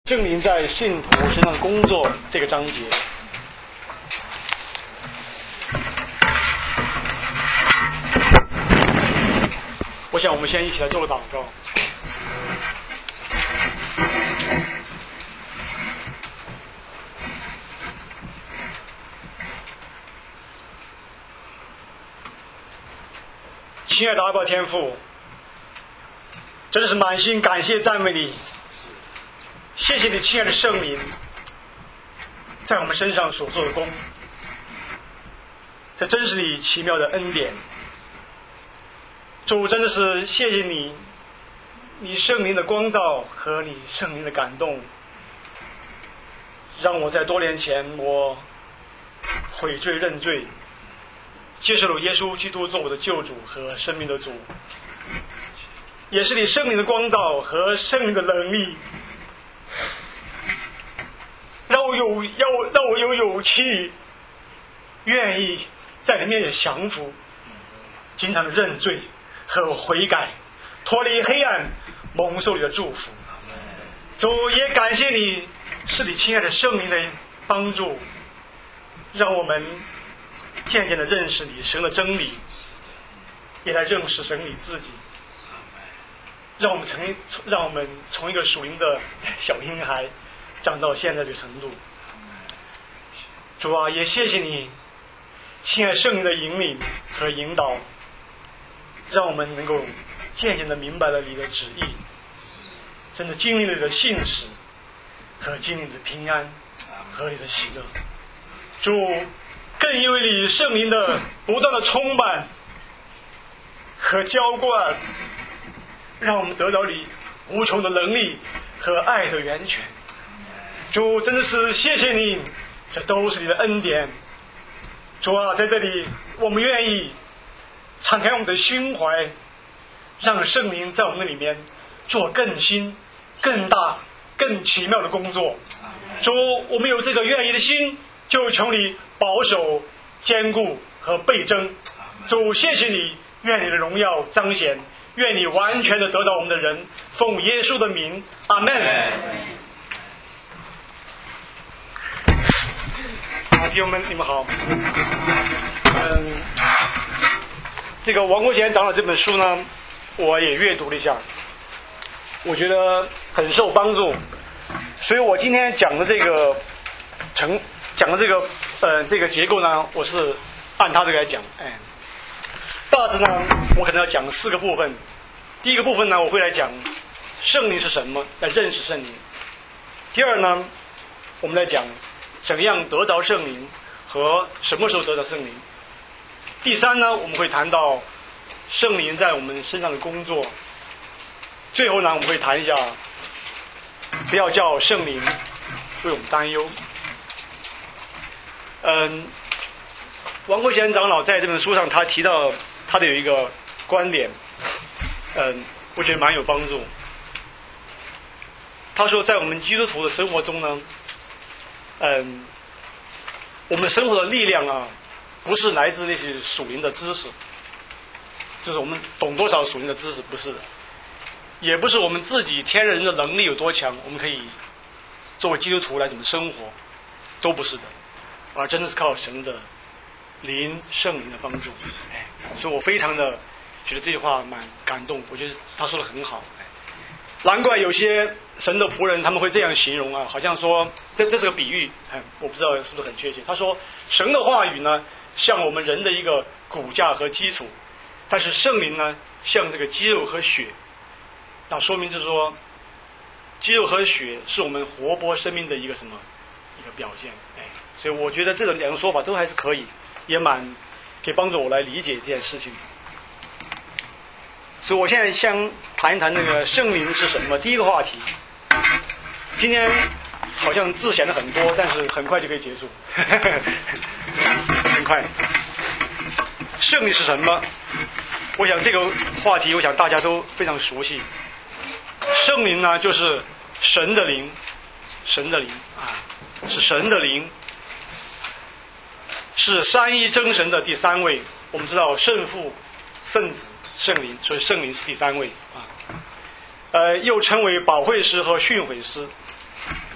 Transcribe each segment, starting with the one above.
圣灵在信徒身上的工作这个章节，我想我们先一起来做个祷告。亲爱的阿爸天父，真的是满心感谢赞美你，谢谢你亲爱的圣灵在我们身上所做的功，这真是你奇妙的恩典。主，真的是谢谢你，你圣灵的光照和你圣灵的感动，让我在多年前我悔罪认罪，接受了耶稣基督做我的救主和生命的主，也是你圣灵的光照和圣灵的能力，让我有勇气，愿意在你面前降服，经常的认罪和悔改，脱离黑暗，蒙受你的祝福。主，也感谢你，是你亲爱的圣灵的帮助，让我们渐渐的认识你神的真理，也来认识神你自己，让我们从一个属灵的小婴孩长到现在的程度。主啊，也谢谢你亲爱圣灵的引领和引导，让我们能够渐渐的明白了你的旨意，真的经历了你的信实和经历你的平安和你的喜乐。主，更因为你圣灵的不断的充满和浇灌，让我们得到你无穷的能力和爱的源泉。主，真的是谢谢你，这都是你的恩典。主啊，在这里我们愿意敞开我们的心怀，让圣灵在我们里面做更新、更大、更奇妙的工作。主，我们有这个愿意的心，就求你保守、坚固和倍增。主，谢谢你，愿你的荣耀彰显，愿你完全的得到我们的人，奉耶稣的名，阿们。弟兄们，你们好。这个王国贤长老这本书呢，我也阅读了一下，我觉得很受帮助，所以我今天讲的这个这个结构呢，我是按它这个来讲。大致呢，我可能要讲4个部分。第一个部分呢，我会来讲圣灵是什么，来认识圣灵。第二呢，我们来讲怎样得着圣灵和什么时候得着圣灵。第三呢，我们会谈到圣灵在我们身上的工作。最后呢，我们会谈一下不要叫圣灵为我们担忧。王国贤长老在这本书上他提到他的有一个观点，我觉得蛮有帮助。他说，在我们基督徒的生活中呢，我们生活的力量啊，不是来自那些属灵的知识，就是我们懂多少属灵的知识，不是的，也不是我们自己天然的能力有多强，我们可以作为基督徒来怎么生活，都不是的，而真的是靠神的灵圣灵的帮助。所以我非常的觉得这句话蛮感动，我觉得他说的很好。难怪有些神的仆人他们会这样形容啊，好像说这是个比喻，我不知道是不是很确切。他说神的话语呢，像我们人的一个骨架和基础，但是圣灵呢，像这个肌肉和血。那说明就是说，肌肉和血是我们活泼生命的一个什么一个表现。所以我觉得这2个说法都还是可以，也蛮可以帮助我来理解这件事情。所以我现在想谈一谈那个圣灵是什么。第一个话题，今天好像字显得很多，但是很快就可以结束，很快。圣灵是什么？我想这个话题，我想大家都非常熟悉。圣灵呢，就是神的灵，神的灵啊，是神的灵，是三一真神的第3位。我们知道圣父、圣子、圣灵，所以圣灵是第3位啊。又称为保惠师和训诲师。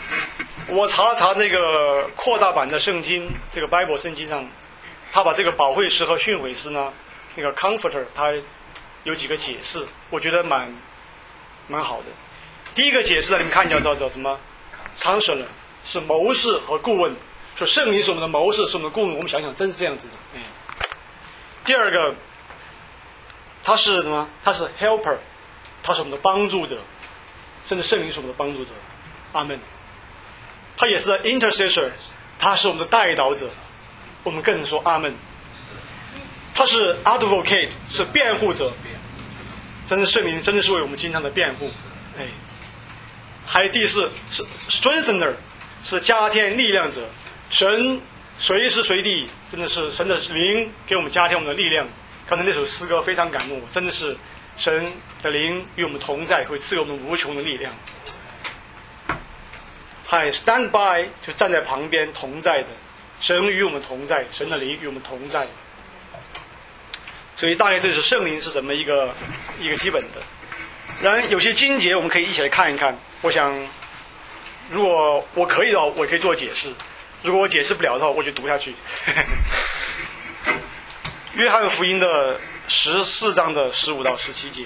我查了查这个扩大版的圣经，这个 Bible 圣经上，他把这个保惠师和训诲师呢，那个 Comforter， 他有几个解释，我觉得蛮好的。第一个解释呢，你们看一下叫什么 ？Counselor 是谋士和顾问，说圣灵是我们的谋士，是我们的顾问。我们想想，真是这样子的。第二个，他是什么？他是 Helper， 他是我们的帮助者，甚至圣灵是我们的帮助者。阿门。他也是 Intercessor， 他是我们的代祷者，我们更能说阿门。他是 Advocate， 是辩护者，真的圣灵真的是为我们经常的辩护。还有第四是 Strengthener， 是加添力量者。神随时随地真的是神的灵给我们加添我们的力量。刚才那首诗歌非常感动我，真的是神的灵与我们同在，会赐给我们无穷的力量。还 stand by 就站在旁边同在的，神与我们同在，神的灵与我们同在。所以大概这是圣灵是怎么一个基本的。然而有些经节我们可以一起来看一看。我想，如果我可以的话，我可以做解释；如果我解释不了的话，我就读下去。约翰福音的14章的15到17节，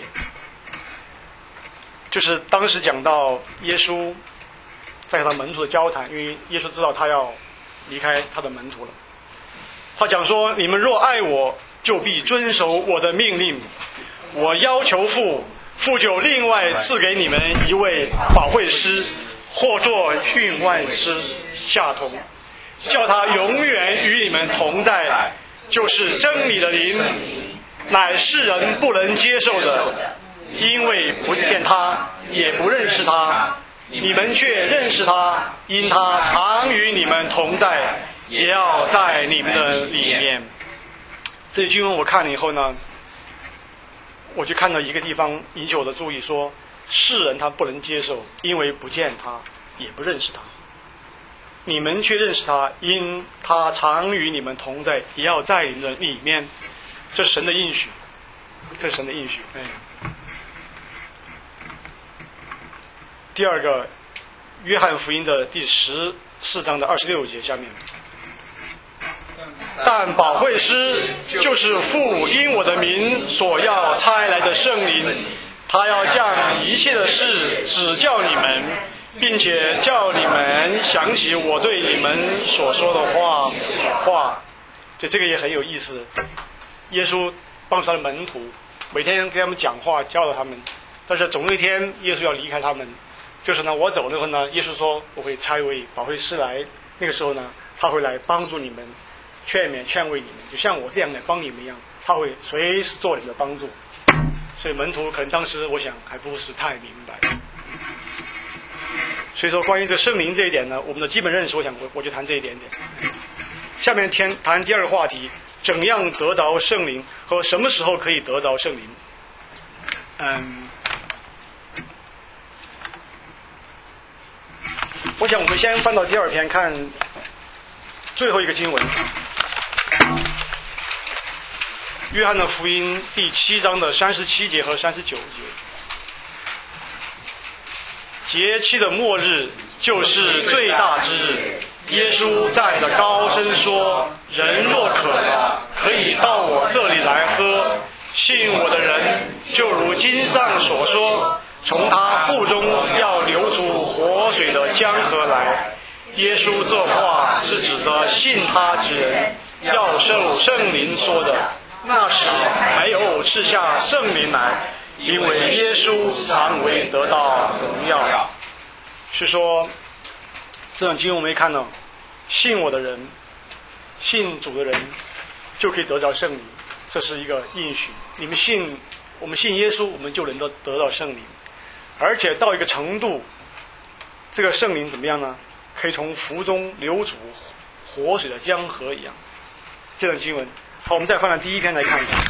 就是当时讲到耶稣在和他门徒的交谈，因为耶稣知道他要离开他的门徒了。他讲说：“你们若爱我，就必遵守我的命令。我要求父就另外赐给你们一位保惠师，或作训外师下同，叫他永远与你们同在，就是真理的灵，乃世人不能接受的，因为不见他，也不认识他。你们却认识他，因他常与你们同在，也要在你们的里面。”这些经文我看了以后呢，我就看到一个地方引起我的注意，说世人他不能接受，因为不见他，也不认识他。你们却认识他，因他常与你们同在，也要在你们的里面。这是神的应许，这是神的应许。第二个，约翰福音的第14章的26节下面，但保惠师就是父因我的名所要差来的圣灵，他要将一切的事指教你们，并且叫你们想起我对你们所说的话。这个也很有意思。耶稣帮助他的门徒，每天跟他们讲话，教导他们，但是总有一天耶稣要离开他们。就是呢，我走了后呢，耶稣说我会差一位保惠师来，那个时候呢，他会来帮助你们，劝慰你们，就像我这样来帮你们一样，他会随时做你们的帮助。所以门徒可能当时我想还不是太明白。所以说关于这圣灵这一点呢，我们的基本认识，我想我就谈这一点点。下面谈第二个话题，怎样得着圣灵和什么时候可以得着圣灵。我想我们先翻到第2篇，看最后一个经文，约翰的福音第7章的37节和39节。节期的末日就是最大之日，耶稣站着高声说：人若渴了，可以到我这里来喝，信我的人，就如经上所说，从他腹中要流出活水的江河来。耶稣这话是指着信他之人要受圣灵说的。那时没有赐下圣灵来，因为耶稣常为得到荣耀。是说这段经文我们可以看到，信我的人，信主的人就可以得到圣灵，这是一个应许。我们信耶稣，我们就能得到圣灵，而且到一个程度，这个圣灵怎么样呢？可以从腹中流出活水的江河一样。这段经文，好，我们再翻到第1篇来看一看。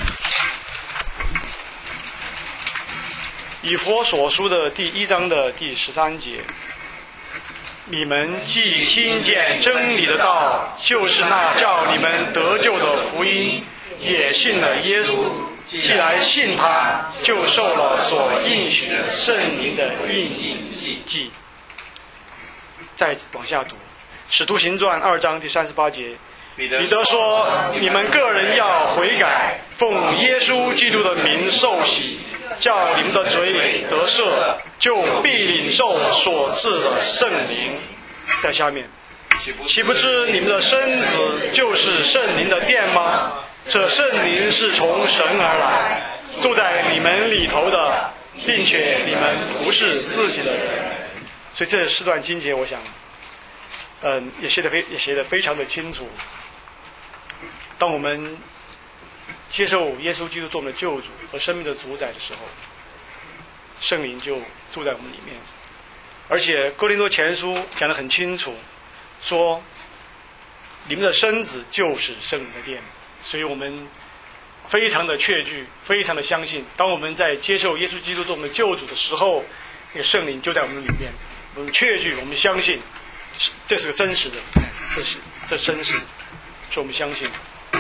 以弗所书的第1章的第13节，你们既听见真理的道，就是那叫你们得救的福音，也信了耶稣，既来信他，就受了所应许的圣灵的印记。 再往下读，《使徒行传》2章第38节，彼得说：“你们个人要悔改，奉耶稣基督的名受洗，叫你们的罪得赦，就必领受所赐的圣灵。”在下面，岂不知你们的身子就是圣灵的殿吗？这圣灵是从神而来，住在你们里头的，并且你们不是自己的人。所以这四段经节，我想，也写得非常的清楚。当我们接受耶稣基督做我们的救主和生命的主宰的时候，圣灵就住在我们里面。而且哥林多前书讲得很清楚，说你们的身子就是圣灵的殿。所以我们非常的确据，非常的相信，当我们在接受耶稣基督做我们的救主的时候，那个圣灵就在我们里面。我们确据，我们相信这是个真实的，这真实，所以我们相信。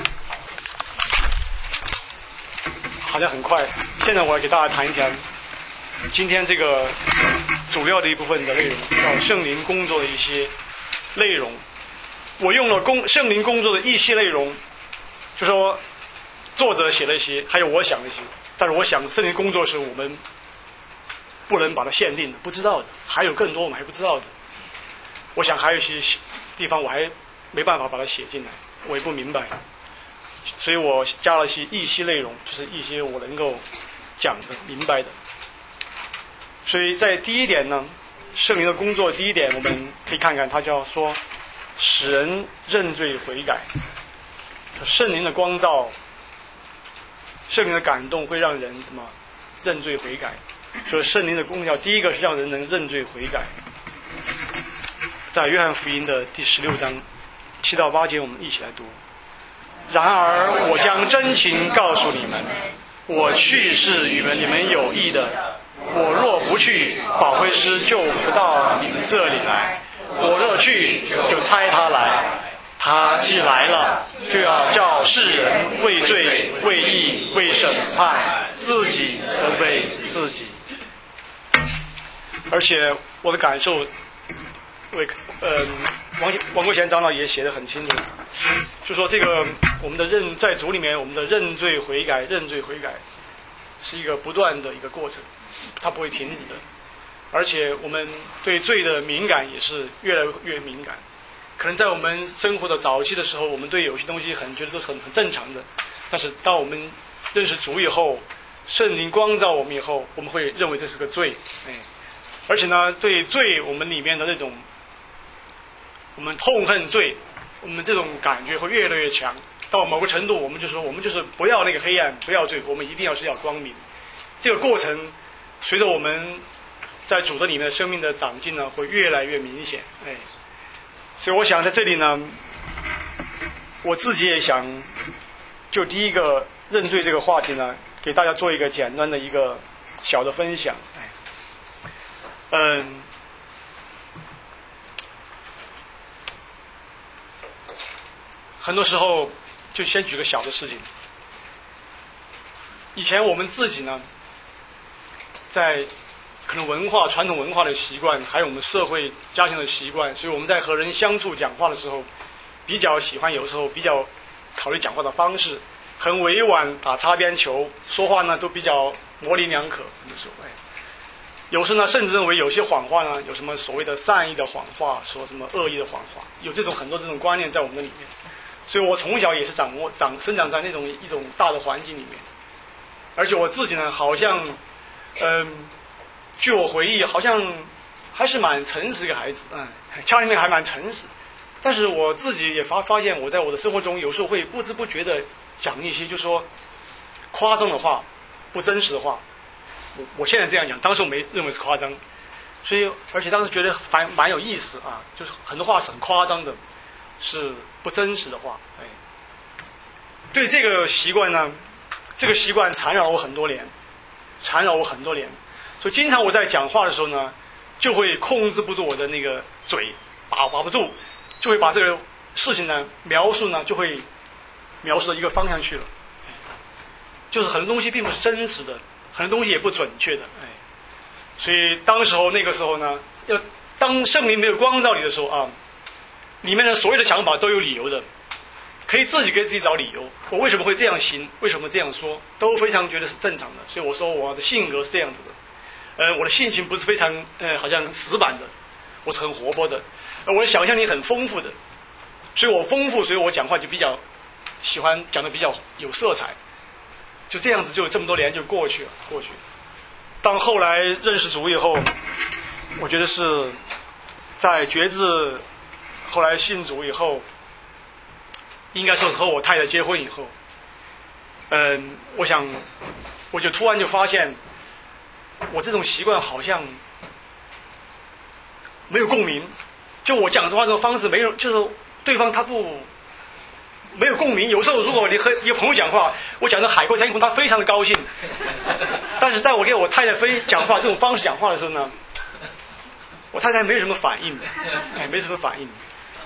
好像很快，现在我要给大家谈一谈今天这个主要的一部分的内容，叫圣灵工作的一些内容。我用了圣灵工作的一些内容，就说作者写了一些，还有我想了一些，但是我想圣灵工作是我们不能把它限定的，不知道的，还有更多我们还不知道的。我想还有一些地方我还没办法把它写进来，我也不明白，所以我加了一些内容，就是一些我能够讲的明白的。所以在第一点呢，圣灵的工作第一点，我们可以看看，它叫说使人认罪悔改。圣灵的光照，圣灵的感动会让人什么认罪悔改。所以圣灵的功效，第一个是让人能认罪悔改。在约翰福音的第16章7到8节，我们一起来读。然而我将真情告诉你们，我去是与你们有益的。我若不去，保惠师就不到你们这里来；我若去，就差他来。他既来了，就要叫世人为罪、为义、为审判，自己责备自己。而且我的感受，王国贤长老也写得很清楚，就说这个我们的在主里面，我们的认罪悔改是一个不断的一个过程，它不会停止的。而且我们对罪的敏感也是越来越敏感。可能在我们生活的早期的时候，我们对有些东西觉得都是很正常的，但是当我们认识主以后，圣灵光照我们以后，我们会认为这是个罪，而且呢，对罪我们里面的那种我们痛恨罪，我们这种感觉会越来越强。到某个程度，我们就说我们就是不要那个黑暗，不要罪，我们一定要光明。这个过程随着我们在主的里面的生命的长进呢，会越来越明显。所以我想在这里呢，我自己也想就第一个认罪这个话题呢，给大家做一个简单的一个小的分享。很多时候就先举个小的事情。以前我们自己呢，在可能传统文化的习惯，还有我们社会家庭的习惯，所以我们在和人相处讲话的时候，比较喜欢有时候比较考虑讲话的方式，很委婉，打擦边球，说话呢都比较模棱两可，很所谓。有时呢，甚至认为有些谎话呢，有什么所谓的善意的谎话，说什么恶意的谎话，有很多这种观念在我们的里面。所以我从小也是生长在一种大的环境里面，而且我自己呢，好像据我回忆，好像还是蛮诚实一个孩子，家里面还蛮诚实。但是我自己也发现，我在我的生活中有时候会不知不觉的讲一些，就说夸张的话、不真实的话。我现在这样讲，当时我没认为是夸张，所以而且当时觉得蛮有意思啊，就是很多话是很夸张的，是不真实的话。对这个习惯呢，这个习惯缠绕我很多年。所以经常我在讲话的时候呢，就会控制不住我的那个嘴，把不住，就会把这个事情呢描述到一个方向去了。就是很多东西并不是真实的，很多东西也不准确的。所以那个时候呢， 当圣灵没有光照你的时候啊，里面的所有的想法都有理由的，可以自己给自己找理由。我为什么会这样行？为什么这样说？都非常觉得是正常的。所以我说我的性格是这样子的，我的性情不是非常好像死板的，我是很活泼的，我的想象力很丰富的，所以我丰富，所以我讲话就比较喜欢讲的比较有色彩。就这样子，就这么多年就过去了。当后来认识主以后，我觉得是在觉知，后来信主以后，应该说是和我太太结婚以后，我想我就突然就发现，我这种习惯好像没有共鸣，就我讲的话这个方式没有，就是对方他没有共鸣。有时候如果你和一个朋友讲话，我讲的海阔天空，他非常的高兴，但是在我给我太太讲话这种方式讲话的时候呢，我太太没什么反应，没什么反应。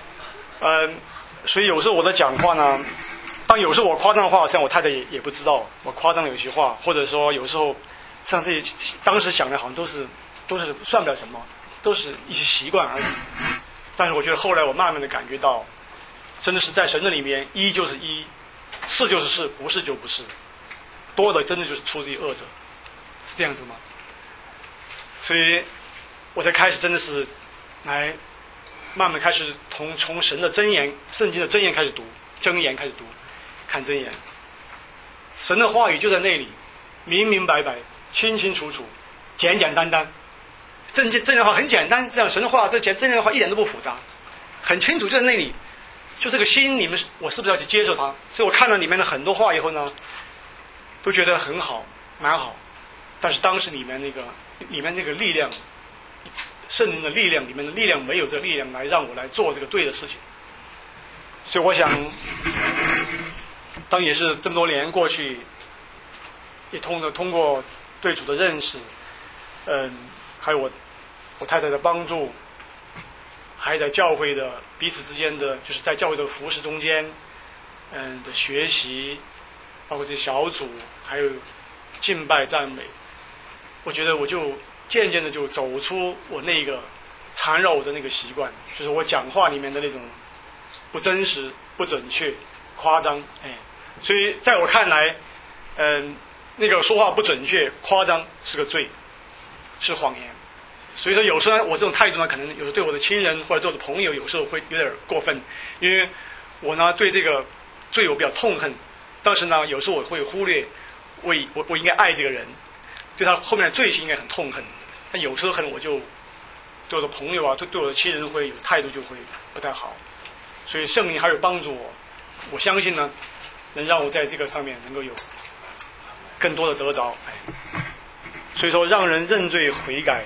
所以有时候我的讲话呢，当有时候我夸张的话，像我太太也不知道我夸张的有些话，或者说有时候像这些当时想的好像都是算不了什么，都是一些习惯而已。但是我觉得后来我慢慢的感觉到，真的是在神的里面，一就是一，是就是是，不是就不是，多的真的就是出自于恶者，是这样子吗？所以我才开始真的是来慢慢开始从神的箴言、圣经的箴言开始读，箴言开始读，看箴言，神的话语就在那里，明明白白、清清楚楚、简简单单。箴言的话很简单，这样神的话，这箴言的话一点都不复杂，很清楚就在那里。就这个心，我是不是要去接受它？所以我看到里面的很多话以后呢，都觉得很好，蛮好。但是当时里面那个力量，圣灵的力量里面的力量没有这个力量来让我来做这个对的事情。所以我想，当也是这么多年过去，也通过对主的认识，还有我太太的帮助。还在教会的彼此之间的，就是在教会的服事中间，的学习，包括这些小组，还有敬拜赞美，我觉得我就渐渐的就走出我那个缠绕我的那个习惯，就是我讲话里面的那种不真实、不准确、夸张，所以在我看来，那个说话不准确、夸张是个罪，是谎言。所以说有时候我这种态度呢，可能有时候对我的亲人或者对我的朋友有时候会有点过分，因为我呢对这个罪我比较痛恨，但是呢有时候我会忽略我应该爱这个人，对他后面的罪行应该很痛恨，但有时候可能我就对我的朋友啊，对我的亲人会有态度就会不太好，所以圣灵还有帮助我相信呢能让我在这个上面能够有更多的得着，所以说让人认罪悔改。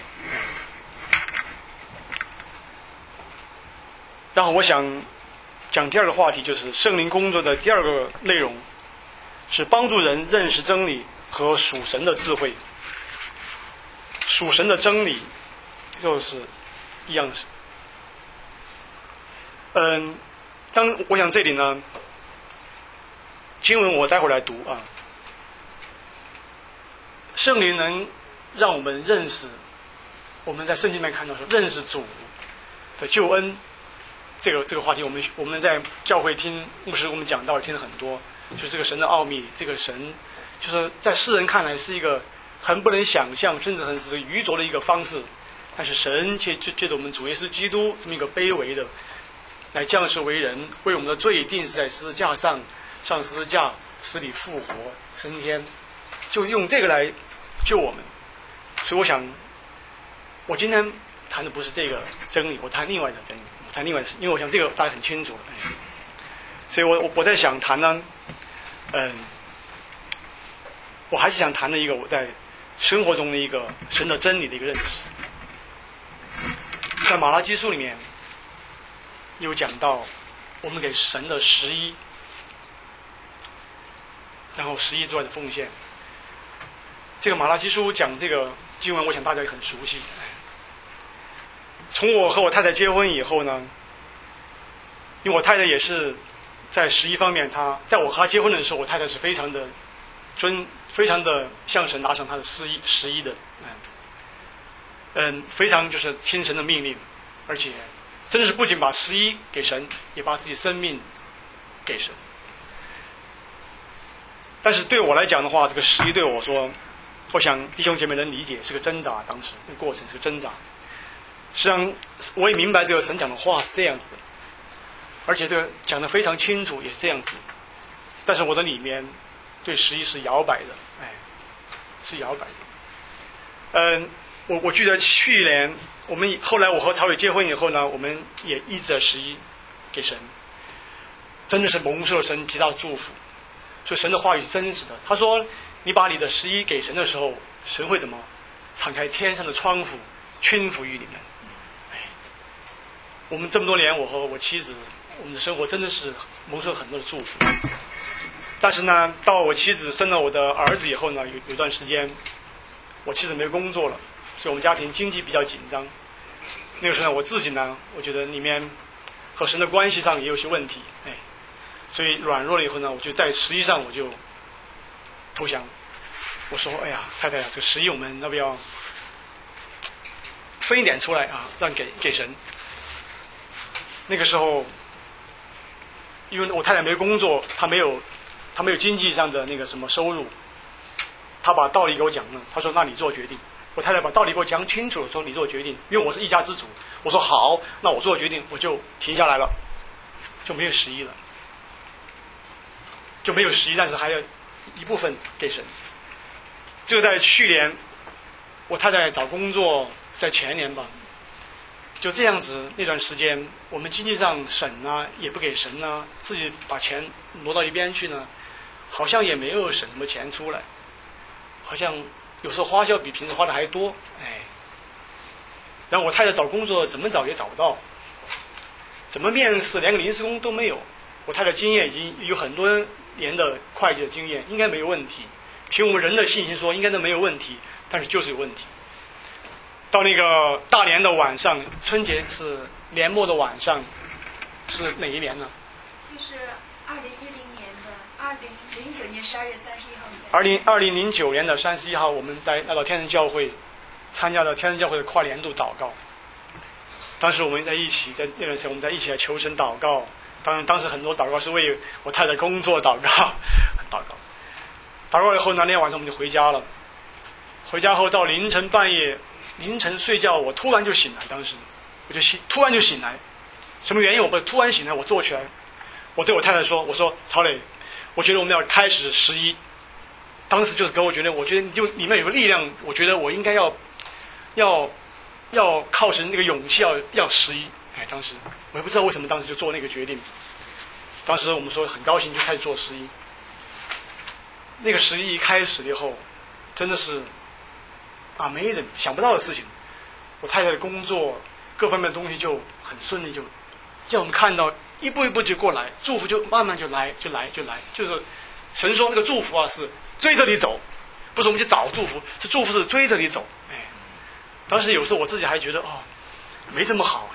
然后我想讲第二个话题，就是圣灵工作的第二个内容是帮助人认识真理和属神的智慧。属神的真理就是一样的。我想这里呢，经文我待会儿来读啊。圣灵能让我们认识，我们在圣经里面看到说认识主的救恩。这个话题我们在教会听牧师我们讲到听了很多，就这个神的奥秘，这个神就是在世人看来是一个很不能想象，甚至很是愚拙的一个方式，但是神借着我们主耶稣基督这么一个卑微的来降世为人，为我们的罪定死在十字架上十字架死里复活升天，就用这个来救我们。所以我想我今天谈的不是这个真理，我谈另外的真理，谈另外的事，因为我想这个大家很清楚，所以我在想谈呢，我还是想谈的一个我在生活中的一个神的真理的一个认识。在马拉基书里面有讲到我们给神的11，然后11之外的奉献。这个马拉基书讲这个经文，我想大家也很熟悉。从我和我太太结婚以后呢，因为我太太也是在11方面，她在我和她结婚的时候，我太太是非常的向神拿上她的11的，非常就是听神的命令， 而且真的是不仅把11给神，也把自己生命给神。但是对我来讲的话，这个11对我说，我想弟兄姐妹能理解是个挣扎，当时那个过程是个挣扎。实际上我也明白这个神讲的话是这样子的，而且这个讲得非常清楚，也是这样子。但是我的里面对11是摇摆的，是摇摆的。我记得去年后来我和曹伟结婚以后呢，我们也一直在11给神，真的是蒙受了神极大的祝福。所以神的话语是真实的。他说你把你的11给神的时候，神会怎么敞开天上的窗户，倾福于你们。我们这么多年，我和我妻子，我们的生活真的是蒙受很多的祝福。但是呢，到我妻子生了我的儿子以后呢，有段时间我妻子没有工作了，所以我们家庭经济比较紧张。那个时候呢，我自己呢，我觉得里面和神的关系上也有些问题，所以软弱了以后呢，我就在11上我就投降。我说哎呀，太太啊，这个11我们要不要分一点出来啊，让给神。那个时候因为我太太没工作，她没有经济上的那个什么收入，她把道理给我讲了。她说那你做决定。我太太把道理给我讲清楚了，说你做决定，因为我是一家之主。我说好，那我做决定，我就停下来了，就没有11了，就没有11，但是还有一部分给神。这个在去年我太太找工作，在前年吧，就这样子那段时间，我们经济上省啊，也不给神啊，自己把钱挪到一边去呢，好像也没有省什么钱出来，好像有时候花销比平时花的还多，然后我太太找工作怎么找也找不到，怎么面试连个临时工都没有。我太太经验已经有很多年的会计的经验，应该没有问题，凭我们人的信心说应该都没有问题，但是就是有问题。到那个大年的晚上，春节是年末的晚上，是哪一年呢？ 就是2010年的2009年12月31号。 2009年的31号，我们来到天人教会，参加了天人教会的跨年度祷告。当时我们在一起，在那段时间我们在一起来求神祷告。当然，当时很多祷告是为我太太工作祷告，祷告以后呢，那天晚上我们就回家了。回家后到凌晨半夜，凌晨睡觉，我突然就醒来。当时我就突然就醒来，什么原因我不突然醒来？我坐起来，我对我太太说：“我说曹磊，我觉得我们要开始11。”当时就是给我觉得你就里面有个力量，我觉得我应该要靠神那个勇气要11。当时我也不知道为什么当时就做那个决定。当时我们说很高兴就开始做11。那个11一开始以后，真的是 amazing， 想不到的事情。我太太的工作各方面的东西就很顺利，就叫我们看到一步一步就过来，祝福就慢慢就来，就是神说那个祝福啊是追着你走，不是我们去找祝福，是祝福是追着你走。当时有时候我自己还觉得没这么好，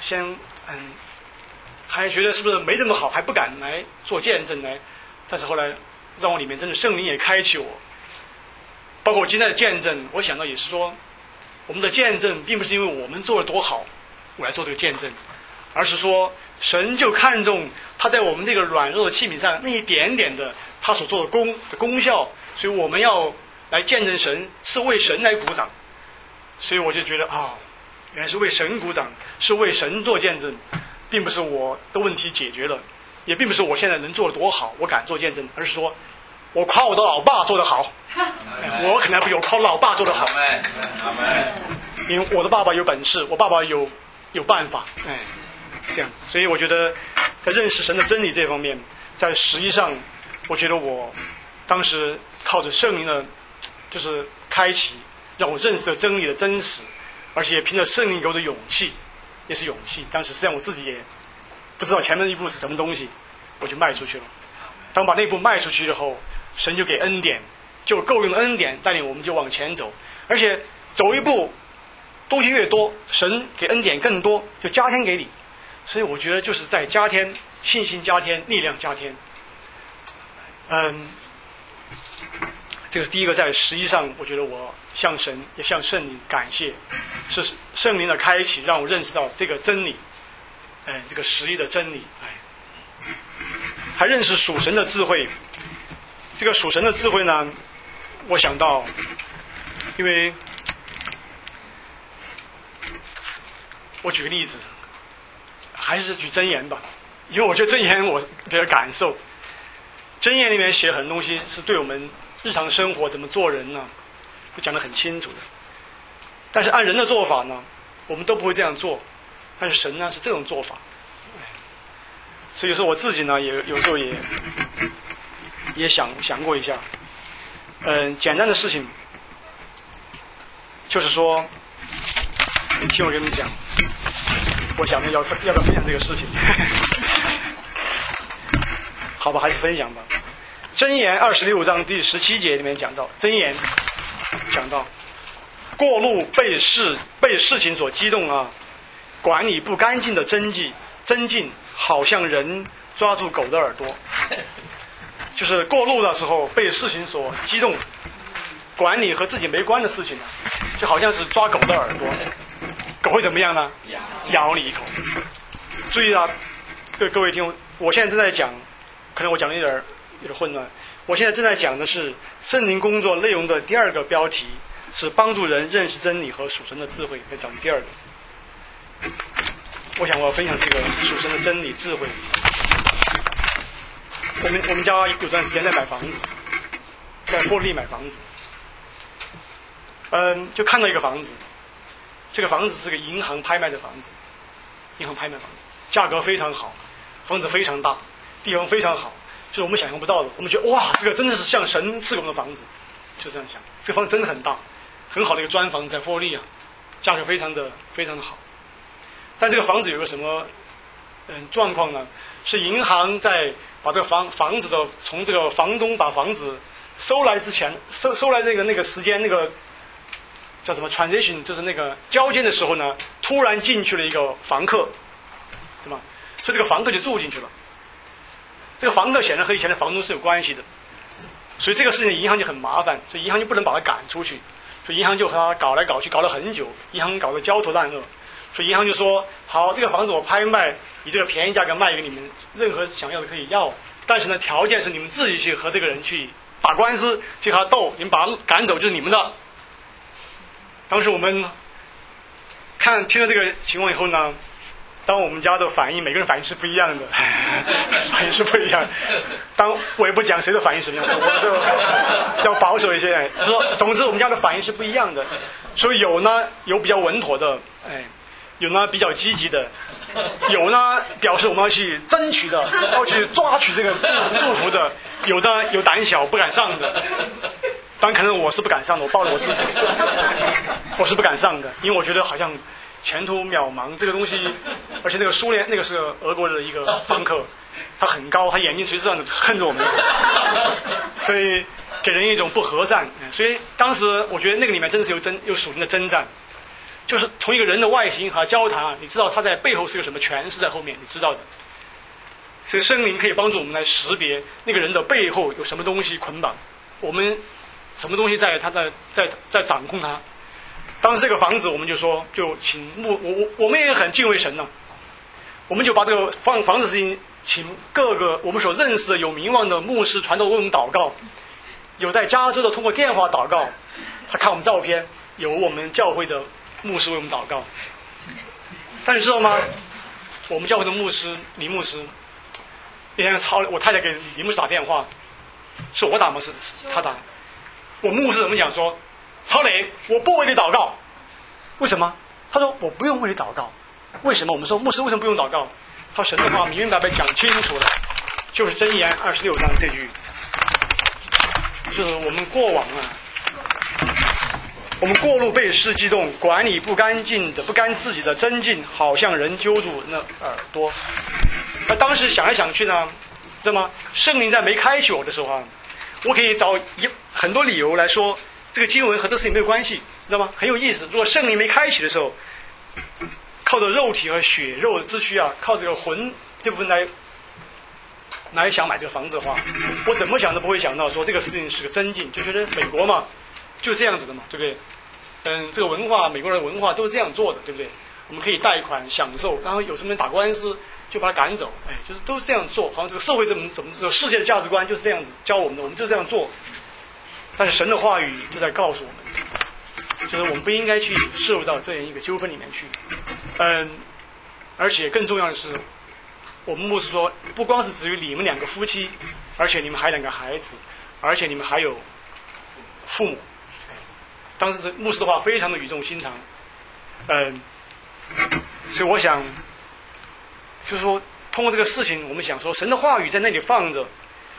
还觉得是不是没这么好，还不敢来做见证来。但是后来让我里面真的圣灵也开启我，包括我今天的见证，我想到也是说，我们的见证并不是因为我们做的多好我来做这个见证，而是说神就看重他在我们这个软弱的器皿上那一点点的他所做的功效，所以我们要来见证神，是为神来鼓掌。所以我就觉得原来是为神鼓掌，是为神做见证，并不是我的问题解决了，也并不是我现在能做得多好我敢做见证，而是说我夸我的老爸做得好，我可能不有夸老爸做得好，因为我的爸爸有本事，我爸爸有办法，这样子。所以我觉得在认识神的真理这方面，在11上，我觉得我当时靠着圣灵的就是开启，让我认识了真理的真实，而且凭着圣灵给我的勇气，也是勇气。当时实际上我自己也不知道前面一步是什么东西，我就迈出去了。当把那步迈出去以后，神就给恩典，就够用的恩典带领我们就往前走，而且走一步东西越多，神给恩典更多，就加添给你。所以我觉得就是在加添，信心加添，力量加添。 这个是第一个，在实际上，我觉得我向神也向圣灵感谢，是圣灵的开启，让我认识到这个真理，这个实际的真理，还认识属神的智慧。这个属神的智慧呢，我想到，因为我举个例子，还是举箴言吧，因为我觉得箴言我比较感受，箴言里面写很多东西是对我们日常生活怎么做人呢，就讲得很清楚的。但是按人的做法呢，我们都不会这样做，但是神呢是这种做法。所以说我自己呢，也有时候也想过一下，简单的事情，就是说，听我跟你们讲，我想着要不要分享这个事情，好吧，还是分享吧。箴言26章第17节里面讲到，箴言讲到，过路被事情所激动啊，管理不干净的真劲，好像人抓住狗的耳朵。就是过路的时候被事情所激动，管理和自己没关的事情，就好像是抓狗的耳朵，狗会怎么样呢？咬你一口。注意啊，各位听，我现在正在讲，可能我讲的有点混乱。我现在正在讲的是圣灵工作内容的第二个标题，是帮助人认识真理和属神的智慧，在讲第二个。我想我要分享这个属神的真理智慧。我们家有段时间在买房子，在波利买房子，就看到一个房子，这个房子是个银行拍卖的房子，价格非常好，房子非常大，地方非常好，就是我们想象不到的。我们觉得哇，这个真的是像神赐给我们的房子，就这样想。这个房子真的很大，很好的一个砖房，在波利啊，价格非常的好。但这个房子有个什么状况呢？是银行在把这个房子的从这个房东把房子收来之前，收来那个时间，那个叫什么 transition， 就是那个交接的时候呢，突然进去了一个房客，是吧？所以这个房客就住进去了。这个房客显然和以前的房东是有关系的，所以这个事情银行就很麻烦，所以银行就不能把他赶出去，所以银行就和他搞来搞去，搞了很久，银行搞得焦头烂额。所以银行就说，好，这个房子我拍卖，以这个便宜价格卖给你们，任何想要的可以要，但是呢，条件是你们自己去和这个人去打官司，去和他斗，你们把他赶走就是你们的。当时我们听了这个情况以后呢，当我们家的反应，每个人反应是不一样的，反应是不一样的。我也不讲谁的反应什么样，我就要保守一些。说，总之我们家的反应是不一样的。所以有比较稳妥的，有呢比较积极的，有呢表示我们要去争取的，要去抓取这个祝福的，有的有胆小不敢上的。当然可能我是不敢上的，我抱着我自己，我是不敢上的，因为我觉得好像前途渺茫这个东西，而且那个是俄国的一个房客，他很高，他眼睛随时这样看着我们，所以给人一种不和善。所以当时我觉得那个里面真的是有属灵的征战，就是从一个人的外形和交谈你知道他在背后是个什么权势在后面，你知道的。所以圣灵可以帮助我们来识别那个人的背后有什么东西捆绑，我们什么东西在掌控他。当时这个房子我们就说，就请我们也很敬畏神呢，我们就把这个房子事情请各个我们所认识的有名望的牧师传道为我们祷告，有在加州的通过电话祷告，他看我们照片，有我们教会的牧师为我们祷告。但是知道吗？我们教会的牧师李牧师那天我太太给李牧师打电话，是我打吗？是他打。我牧师怎么讲说，曹磊，我不为你祷告。为什么？他说我不用为你祷告。为什么？我们说牧师为什么不用祷告？他神的话明明白白讲清楚了，就是箴言26章这句，就是我们过往我们过路被事激动，管理不干自己的真劲，好像人揪住那耳朵。那当时想来想去呢，知道吗？圣灵在没开启我的时候我可以找很多理由来说这个经文和这事情没有关系，知道吗？很有意思。如果圣灵没开启的时候，靠着肉体和血肉之躯靠这个魂这部分来来想买这个房子的话，我怎么想都不会想到说这个事情是个真境，就觉得美国嘛，就这样子的嘛，对不对？这个文化，美国人的文化都是这样做的，对不对？我们可以贷款享受，然后有什么人打官司就把他赶走，就是都是这样做，好像这个社会怎么世界的价值观就是这样子教我们的，我们就这样做。但是神的话语就在告诉我们，就是我们不应该去涉入到这样一个纠纷里面去。而且更重要的是，我们牧师说，不光是至于你们两个夫妻，而且你们还有2个孩子，而且你们还有父母。当时牧师的话非常的语重心长，所以我想，就是说，通过这个事情，我们想说，神的话语在那里放着，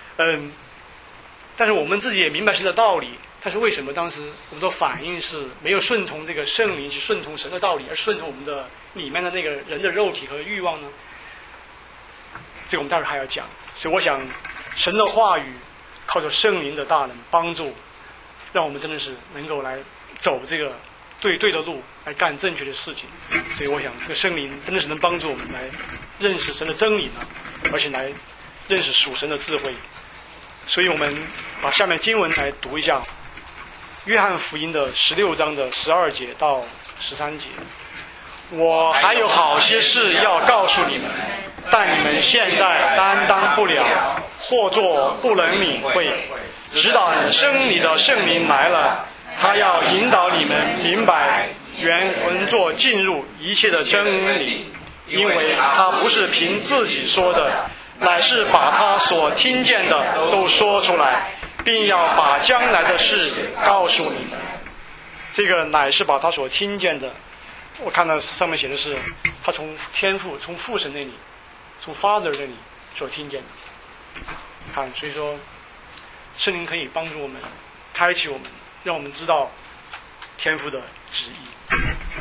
但是我们自己也明白神的道理，但是为什么当时我们的反应是没有顺从这个圣灵，去顺从神的道理，而顺从我们的里面的那个人的肉体和欲望呢？这个我们待会儿还要讲。所以我想，神的话语靠着圣灵的大能帮助，让我们真的是能够来走这个对的路，来干正确的事情。所以我想，这个圣灵真的是能帮助我们来认识神的真理呢，而且来认识属神的智慧。所以我们把下面经文来读一下，约翰福音的16章的12节到13节。我还有好些事要告诉你们，但你们现在担当不了，或作不能领会。直到真理的圣灵来了，他要引导你们明白原文作进入一切的真理，因为他不是凭自己说的，乃是把他所听见的都说出来，并要把将来的事告诉你们。这个乃是把他所听见的，我看到上面写的是他从天父，从父神那里，从 Father 那里所听见的。看，所以说圣灵可以帮助我们，开启我们，让我们知道天父的旨意。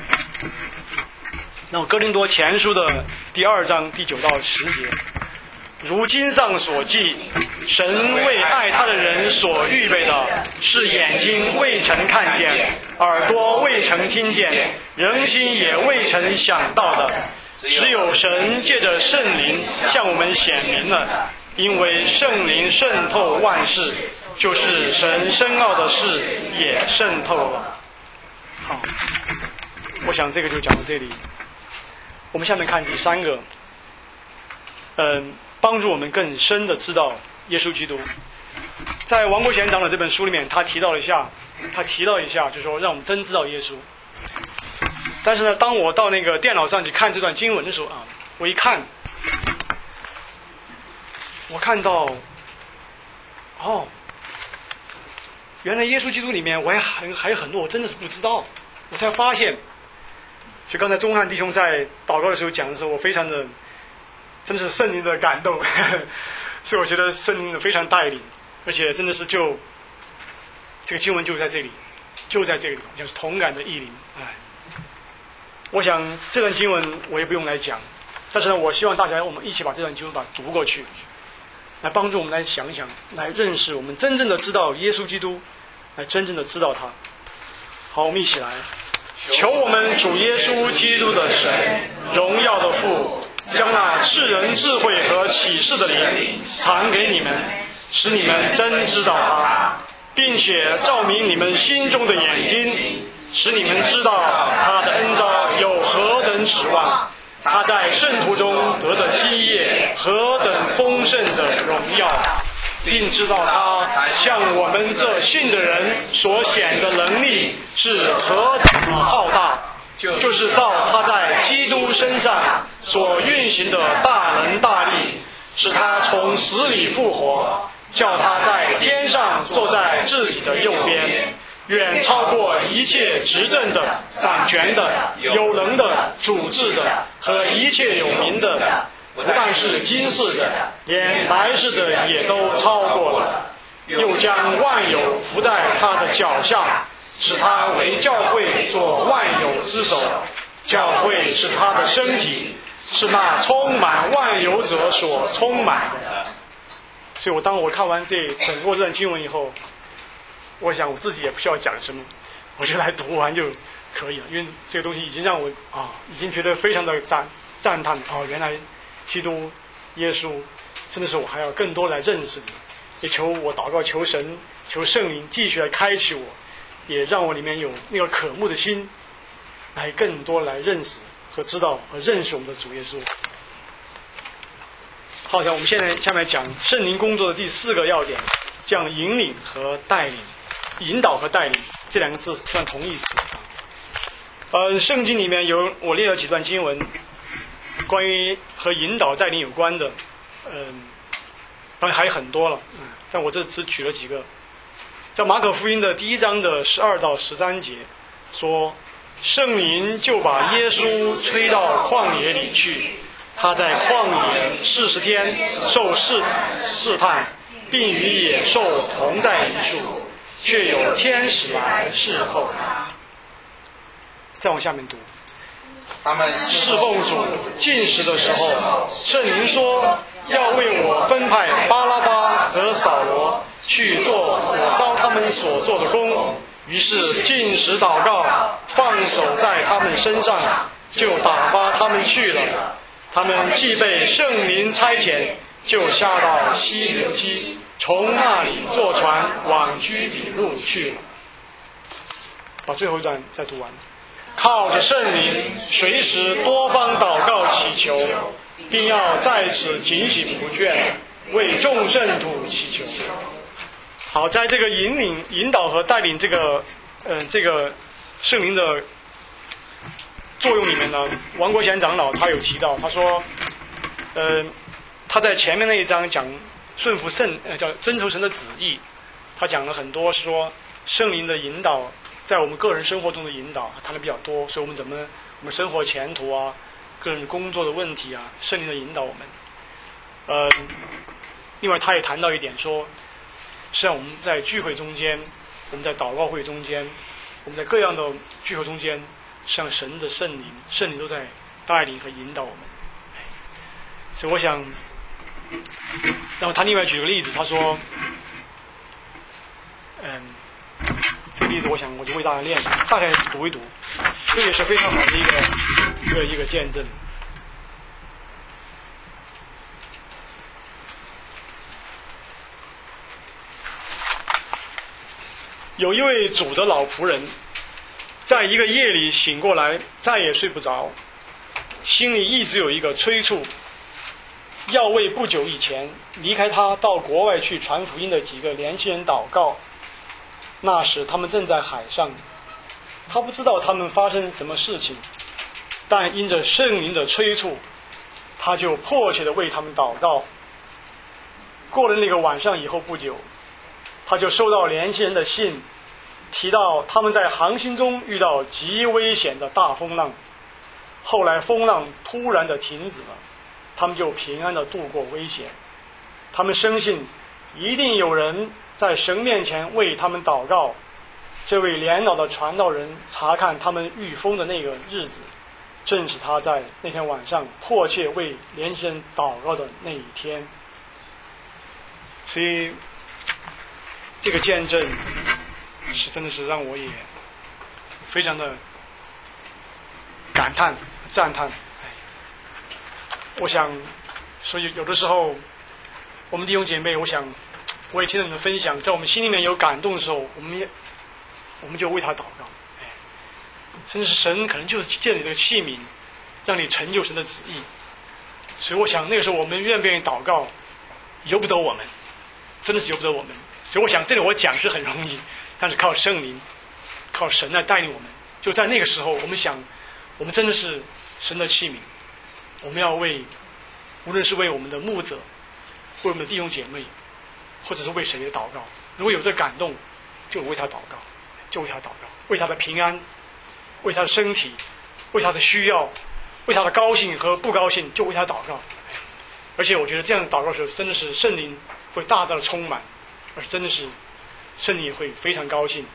那么哥林多前书的第2章第9到10节，如经上所记，神为爱他的人所预备的，是眼睛未曾看见，耳朵未曾听见，人心也未曾想到的，只有神借着圣灵向我们显明了。因为圣灵渗透万事，就是神深奥的事也渗透了。好，我想这个就讲到这里。我们下面看第3个，帮助我们更深的知道耶稣基督。在王国贤长的这本书里面，他提到一下，就是说让我们真知道耶稣。但是呢，当我到那个电脑上去看这段经文的时候啊，我一看，我看到，原来耶稣基督里面我还有很多我真的是不知道，我才发现。所以刚才钟汉弟兄在祷告的时候讲的时候，我非常的，真的是圣灵的感动，所以我觉得圣灵的非常带领，而且真的是这个经文就在这里，就是同感的意灵。我想这段经文我也不用来讲，但是呢，我希望大家我们一起把这段经文把它读过去，来帮助我们来想一想，来认识我们真正的知道耶稣基督，来真正的知道他。好，我们一起来求我们主耶稣基督的神，荣耀的父，将那赐人智慧和启示的灵传给你们，使你们真知道他，并且照明你们心中的眼睛，使你们知道他的恩召有何等指望，他在圣徒中得的基业何等丰盛的荣耀，并知道他向我们这信的人所显的能力是何等浩大，就是照他在基督身上所运行的大能大力，使他从死里复活，叫他在天上坐在自己的右边，远超过一切执政的、掌权的、有能的、主治的和一切有名的，不但是今世的，连来世的也都超过了，又将万有伏在他的脚下，使他为教会做万有之首。教会是他的身体，是那充满万有者所充满的。所以当我看完这整个这段经文以后，我想我自己也不需要讲什么，我就来读完就可以了，因为这个东西已经让我已经觉得非常的赞叹原来基督耶稣真真的是我还要更多来认识你，也求我祷告，求神，求圣灵继续来开启我，也让我里面有那个渴慕的心，来更多来认识和知道和认识我们的主耶稣。好，像我们现在下面讲圣灵工作的第4个要点，讲引领和带领，引导和带领这2个字算同义词。圣经里面我列了几段经文，关于和引导带领有关的，当然还有很多了，但我这只举了几个。在马可福音的第1章的12到13节说，圣灵就把耶稣吹到旷野里去，他在旷野40天受试探，并与野兽同在一处，却有天使来侍候他。再往下面读，他们侍奉主进食的时候，圣灵说要为我分派巴拉巴和扫罗去做我召他们所做的工。于是进食祷告，放手在他们身上，就打发他们去了。他们既被圣灵差遣，就下到西流基，从那里坐船往居比路去了。把最后一段再读完。靠着圣灵，随时多方祷告祈求，并要在此警醒不倦，为众圣徒祈求。好，在这个引导和带领这个圣灵的作用里面呢，王国贤长老他有提到，他说，他在前面那一章讲顺服叫遵从神的旨意，他讲了很多说圣灵的引导。在我们个人生活中的引导谈的比较多，所以我们生活前途啊，个人工作的问题啊，圣灵的引导我们。另外他也谈到一点说，实际上我们在聚会中间，我们在祷告会中间，我们在各样的聚会中间，实际上神的圣灵都在带领和引导我们。所以我想，然后他另外举个例子，他说，这个例子我想我就为大家练，大概读一读，这也是非常好的一个见证。有一位主的老仆人，在一个夜里醒过来，再也睡不着，心里一直有一个催促，要为不久以前离开他到国外去传福音的几个年轻人祷告。那时他们正在海上，他不知道他们发生什么事情，但因着圣灵的催促，他就迫切地为他们祷告。过了那个晚上以后不久，他就收到年轻人的信，提到他们在航行中遇到极危险的大风浪，后来风浪突然的停止了，他们就平安地度过危险。他们深信一定有人在神面前为他们祷告。这位年老的传道人查看他们遇风的那个日子，正是他在那天晚上迫切为年轻人祷告的那一天。所以这个见证是真的是让我也非常的感叹赞叹。我想所以有的时候我们弟兄姐妹，我想我也听到你们分享，在我们心里面有感动的时候，我们就为他祷告。甚至是神可能就是借你这个器皿，让你成就神的旨意。所以我想那个时候我们愿不愿意祷告，由不得我们，真的是由不得我们。所以我想这里我讲是很容易，但是靠圣灵靠神来带领我们。就在那个时候，我们想我们真的是神的器皿，我们要为无论是为我们的牧者，为我们的弟兄姐妹，或者是为谁的祷告，如果有这感动，就为他祷告，就为他祷告，为他的平安，为他的身体，为他的需要，为他的高兴和不高兴，就为他祷告。而且我觉得这样的祷告的时候，真的是圣灵会大大的充满，而真的是圣灵也会非常高兴。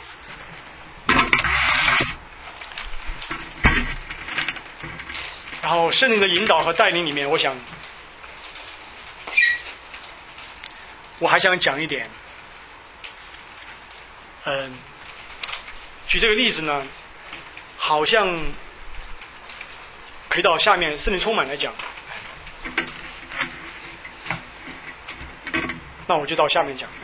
然后圣灵的引导和带领里面，我想我还想讲一点，举这个例子呢，好像可以到下面圣灵充满来讲。 那我就到下面讲。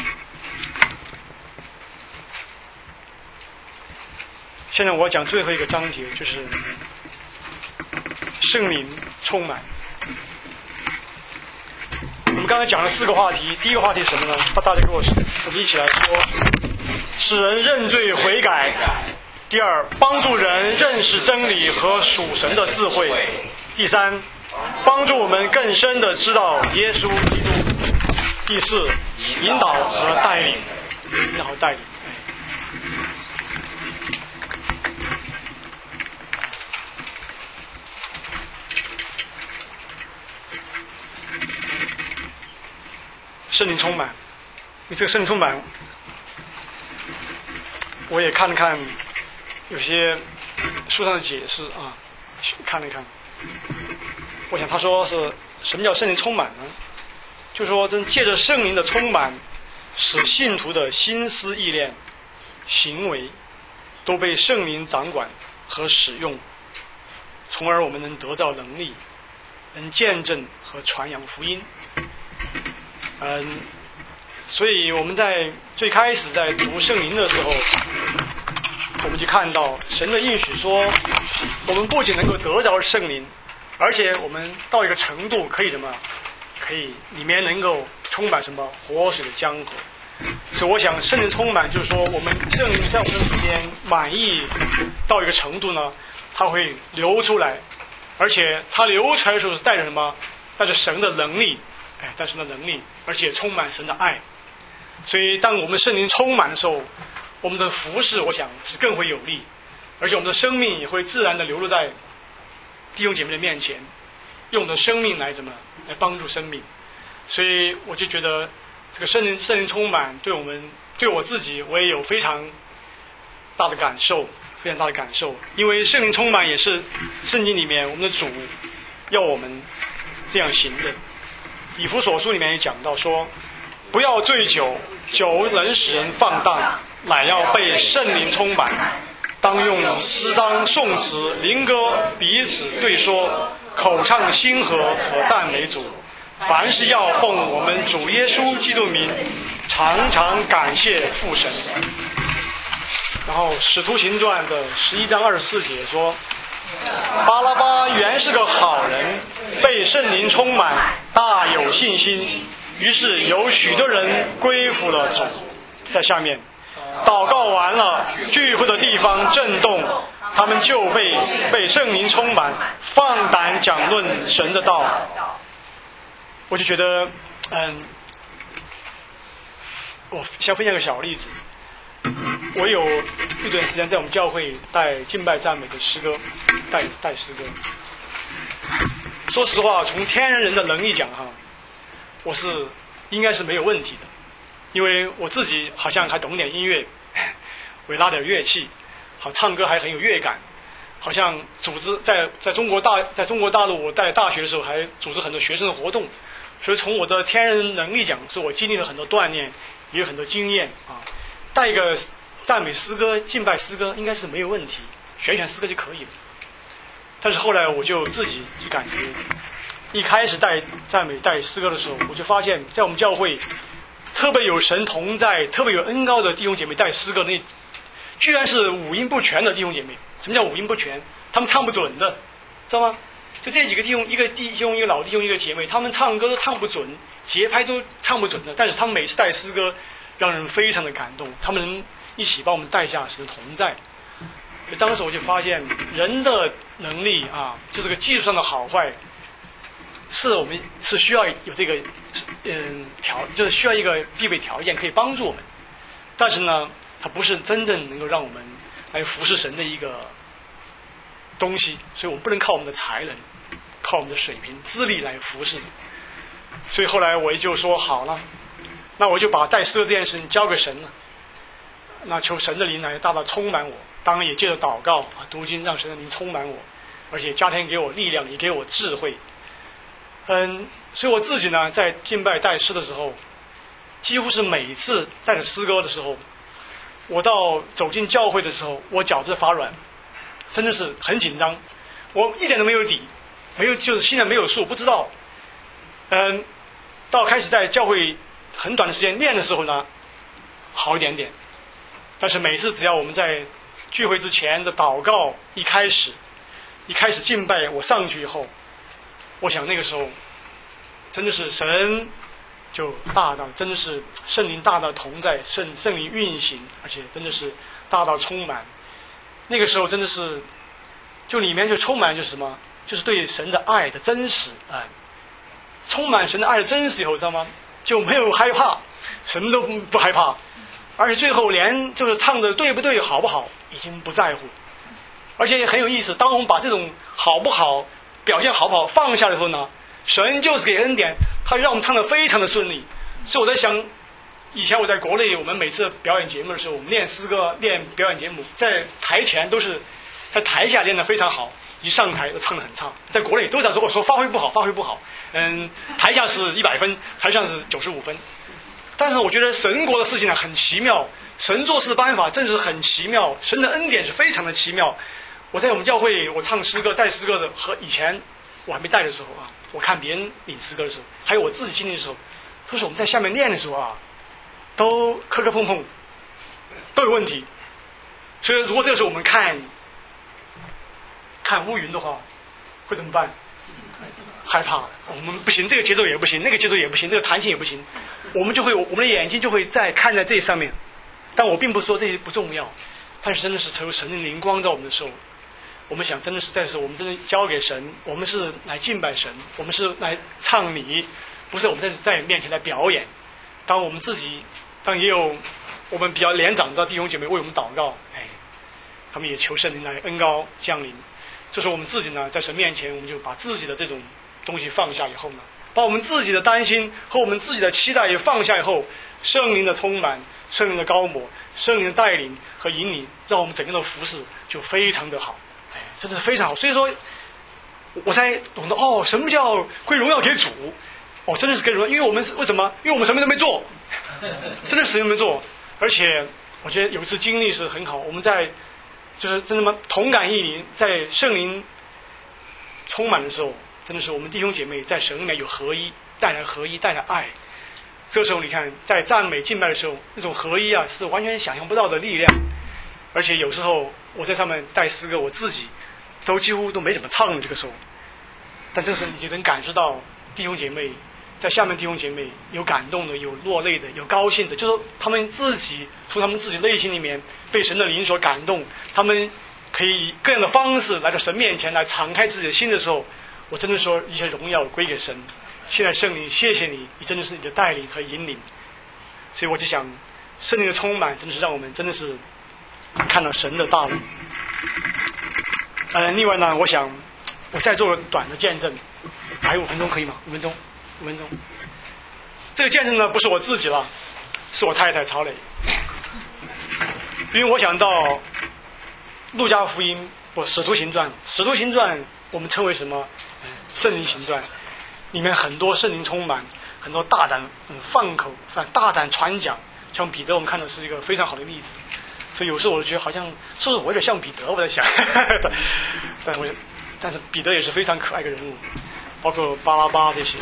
现在我要讲最后一个章节，就是圣灵充满。我们刚才讲了4个话题，第一个话题是什么呢？大家跟我们一起来说，使人认罪悔改。第二，帮助人认识真理和属神的智慧。第三，帮助我们更深地知道耶稣基督。第四，引导和带领。引导和带领。圣灵充满，你这个圣灵充满，我也看了看有些书上的解释啊，看了看。我想他说是什么叫圣灵充满呢？就是说真借着圣灵的充满，使信徒的心思意念、行为都被圣灵掌管和使用，从而我们能得到能力，能见证和传扬福音。所以我们在最开始在读圣灵的时候，我们就看到神的应许说，我们不仅能够得着圣灵，而且我们到一个程度可以什么？可以里面能够充满什么活水的江河。所以我想圣灵充满就是说，我们圣灵在我们里面满意到一个程度呢，它会流出来，而且它流出来的时候是带着什么？带着神的能力。带神的能力，而且充满神的爱。所以当我们圣灵充满的时候，我们的服事我想是更会有力，而且我们的生命也会自然的流露在弟兄姐妹的面前，用我们的生命来来帮助生命。所以我就觉得这个圣灵充满对我自己我也有非常大的感受，非常大的感受。因为圣灵充满也是圣经里面我们的主要我们这样行的。以弗所书里面也讲到说，不要醉酒，酒能使人放荡，乃要被圣灵充满。当用诗章、颂词、灵歌彼此对说，口唱心和赞美主。凡事要奉我们主耶稣基督名，常常感谢父神。然后使徒行传的11章24节说，巴拉巴原是个好人，被圣灵充满，大有信心，于是有许多人归服了主。在下面祷告完了，聚会的地方震动，他们就被圣灵充满，放胆讲论神的道。我就觉得我想分享个小例子。我有一段时间在我们教会带敬拜赞美的诗歌，带诗歌。说实话，从天然的能力讲我是应该是没有问题的，因为我自己好像还懂点音乐，会拉点乐器，好唱歌还很有乐感，好像组织在中国大陆，我在大学的时候还组织很多学生的活动，所以从我的天然能力讲，是我经历了很多锻炼，也有很多经验啊。带一个赞美诗歌、敬拜诗歌应该是没有问题，选诗歌就可以了。但是后来我就自己就感觉，一开始带赞美带诗歌的时候，我就发现在我们教会特别有神同在、特别有恩高的弟兄姐妹带诗歌，那居然是五音不全的弟兄姐妹。什么叫五音不全？他们唱不准的，知道吗？就这几个弟兄，一个弟兄，一个老弟兄，一个姐妹，他们唱歌都唱不准，节拍都唱不准的，但是他们每次带诗歌让人非常的感动，他们能一起把我们带下神的同在。当时我就发现人的能力就这个技术上的好坏，我们是需要有这个就是需要一个必备条件可以帮助我们，但是呢，它不是真正能够让我们来服侍神的一个东西，所以我们不能靠我们的才能、靠我们的水平、资历来服侍。所以后来我就说好了，那我就把带诗歌这件事情交给神了。那求神的灵来大大充满我，当然也借着祷告读经，让神的灵充满我，而且加添给我力量，也给我智慧。所以我自己呢，在敬拜带诗的时候，几乎是每一次带着诗歌的时候，我到走进教会的时候，我脚在发软，真的是很紧张，我一点都没有底，就是心里没有数，不知道。到开始在教会很短的时间练的时候呢，好一点点。但是每次只要我们在聚会之前的祷告一开始敬拜，我上去以后，我想那个时候真的是神就大大，真的是圣灵大大同在，圣灵运行，而且真的是大大充满。那个时候真的是就里面就充满就是什么，就是对神的爱的真实充满神的爱的真实以后，知道吗？就没有害怕，什么都不害怕，而且最后连就是唱的对不对好不好已经不在乎。而且也很有意思，当我们把这种好不好表现好不好放下的时候呢，神就是给恩典，他让我们唱得非常的顺利。所以我在想，以前我在国内，我们每次表演节目的时候，我们练诗歌练表演节目，在台前都是在台下练得非常好，一上台都唱得很差。在国内都在说我说发挥不好，台下是100分，台上是95分。但是我觉得神国的事情呢很奇妙，神做事的办法真是很奇妙，神的恩典是非常的奇妙。我在我们教会，我唱诗歌带诗歌的和以前我还没带的时候我看别人领诗歌的时候，还有我自己经历的时候，都是我们在下面练的时候都磕磕碰碰，都有问题。所以如果这个时候我们看乌云的话，会怎么办？害怕，我们不行，这个节奏也不行，那个节奏也不行，这个弹性也不行，我们的眼睛就会在看在这上面。但我并不是说这些不重要，但是真的是求神的灵光在我们的时候，我们想真的是在时候，我们真的交给神，我们是来敬拜神，我们是来唱礼，不是我们在面前来表演。当我们自己，当也有我们比较年长的弟兄姐妹为我们祷告，他们也求圣灵来恩膏降临。这时候我们自己呢，在神面前，我们就把自己的这种东西放下以后呢，把我们自己的担心和我们自己的期待也放下以后，圣灵的充满，圣灵的膏抹，圣灵的带领和引领，让我们整个的服事就非常的好，真的是非常好。所以说我才懂得什么叫归荣耀给主，真的是给荣耀，因为我们为什么？因为我们什么都没做，真的什么都没做。而且我觉得有一次经历是很好，我们在就是真的吗？同感异灵，在圣灵充满的时候，真的是我们弟兄姐妹在神里面有合一，带来合一，带来爱。这时候你看，在赞美敬拜的时候，那种合一是完全想象不到的力量。而且有时候我在上面带诗歌，我自己都几乎都没怎么唱的这个时候，但这个时候你就能感受到弟兄姐妹在下面，弟兄姐妹有感动的，有落泪的，有高兴的，就是他们自己从他们自己内心里面被神的灵所感动，他们可以以各样的方式来到神面前来敞开自己的心的时候，我真的说一切荣耀归给神。现在圣灵，谢谢你，你真的是你的带领和引领。所以我就想，圣灵的充满真的是让我们真的是看到神的大能。另外呢，我想我再做个短的见证，还有5分钟可以吗？5分钟。这个见证呢，不是我自己了，是我太太曹磊。因为我想到路加福音使徒行传我们称为什么？圣灵行传，里面很多圣灵充满，很多大胆放口大胆传讲。像彼得，我们看到是一个非常好的例子。所以有时候我就觉得好像是不是我有点像彼得，我在想但是彼得也是非常可爱的人物，包括巴拉巴这些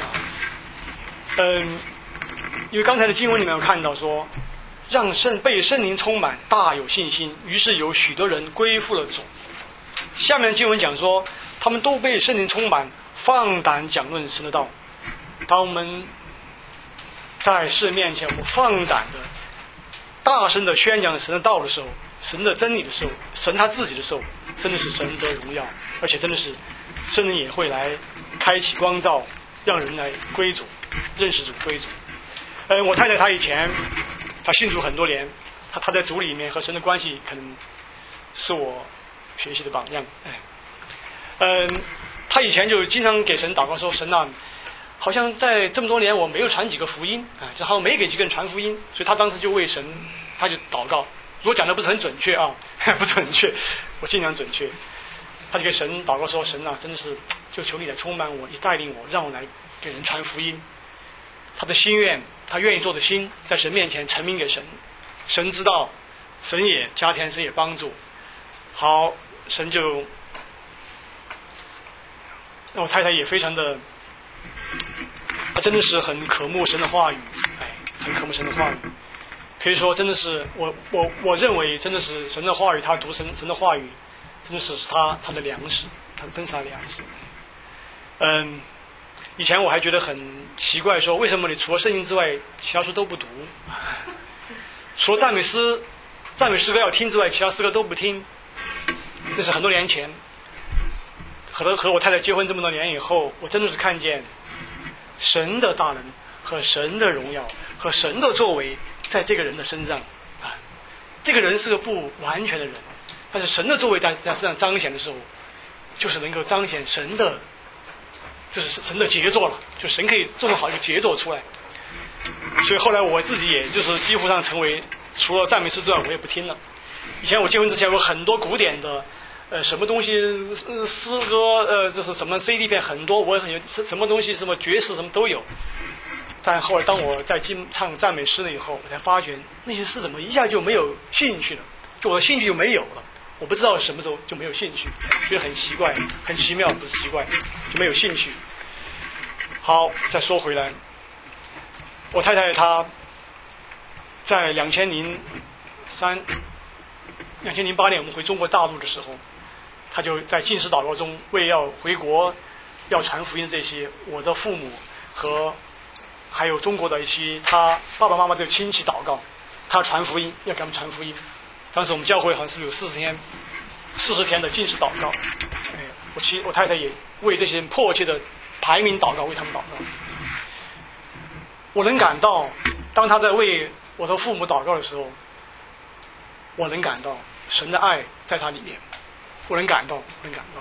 因为刚才的经文里面有看到说，让被圣灵充满，大有信心，于是有许多人归附了主。下面的经文讲说，他们都被圣灵充满，放胆讲论神的道。当我们在世面前，我们放胆的大声的宣讲神的道的时候，神的真理的时候，神他自己的时候，真的是神得荣耀，而且真的是圣灵也会来开启光照，让人来归主，认识主，归主。我太太她以前她信主很多年，她在主里面和神的关系可能是我学习的榜样。她以前就经常给神祷告说，神啊，好像在这么多年我没有传几个福音就好像没给几个人传福音，所以她当时就为神，她就祷告。如果讲的不是很准确不准确，我尽量准确。她就给神祷告说，神啊，真的是就求你来充满我，你带领我，让我来给人传福音。他的心愿，他愿意做的心，在神面前陈明给神，神知道，神也加添，神也帮助。好，神就，我太太也非常的，她真的是很渴慕神的话语，很慕神的话语。可以说，真的是我认为，真的是神的话语，他读神的话语，真的是他的粮食，他真是他的粮食。以前我还觉得很奇怪，说为什么你除了圣经之外，其他书都不读？除了赞美诗歌要听之外，其他诗歌都不听。这是很多年前，和我太太结婚这么多年以后，我真的是看见神的大能和神的荣耀和神的作为在这个人的身上啊。这个人是个不完全的人，但是神的作为在身上彰显的时候，就是能够彰显神的，这是神的杰作了，就神可以这么好一个杰作出来。所以后来我自己也就是几乎上成为除了赞美诗之外我也不听了。以前我结婚之前有很多古典的什么东西诗歌就是什么 CD 片很多，我有什么东西什么爵士什么都有。但后来当我在唱赞美诗了以后，我才发觉那些诗怎么一下就没有兴趣了，就我的兴趣就没有了。我不知道什么时候就没有兴趣，觉得很奇怪很奇妙，不是奇怪，就没有兴趣。好，再说回来，我太太她在2008年我们回中国大陆的时候，她就在禁食祷告中为要回国要传福音这些我的父母和还有中国的一些他爸爸妈妈的亲戚祷告，他传福音，要给他们传福音。当时我们教会好像是有40天的禁食祷告，我太太也为这些人迫切的排名祷告，为他们祷告。我能感到，当他在为我的父母祷告的时候，我能感到神的爱在他里面，我能感到。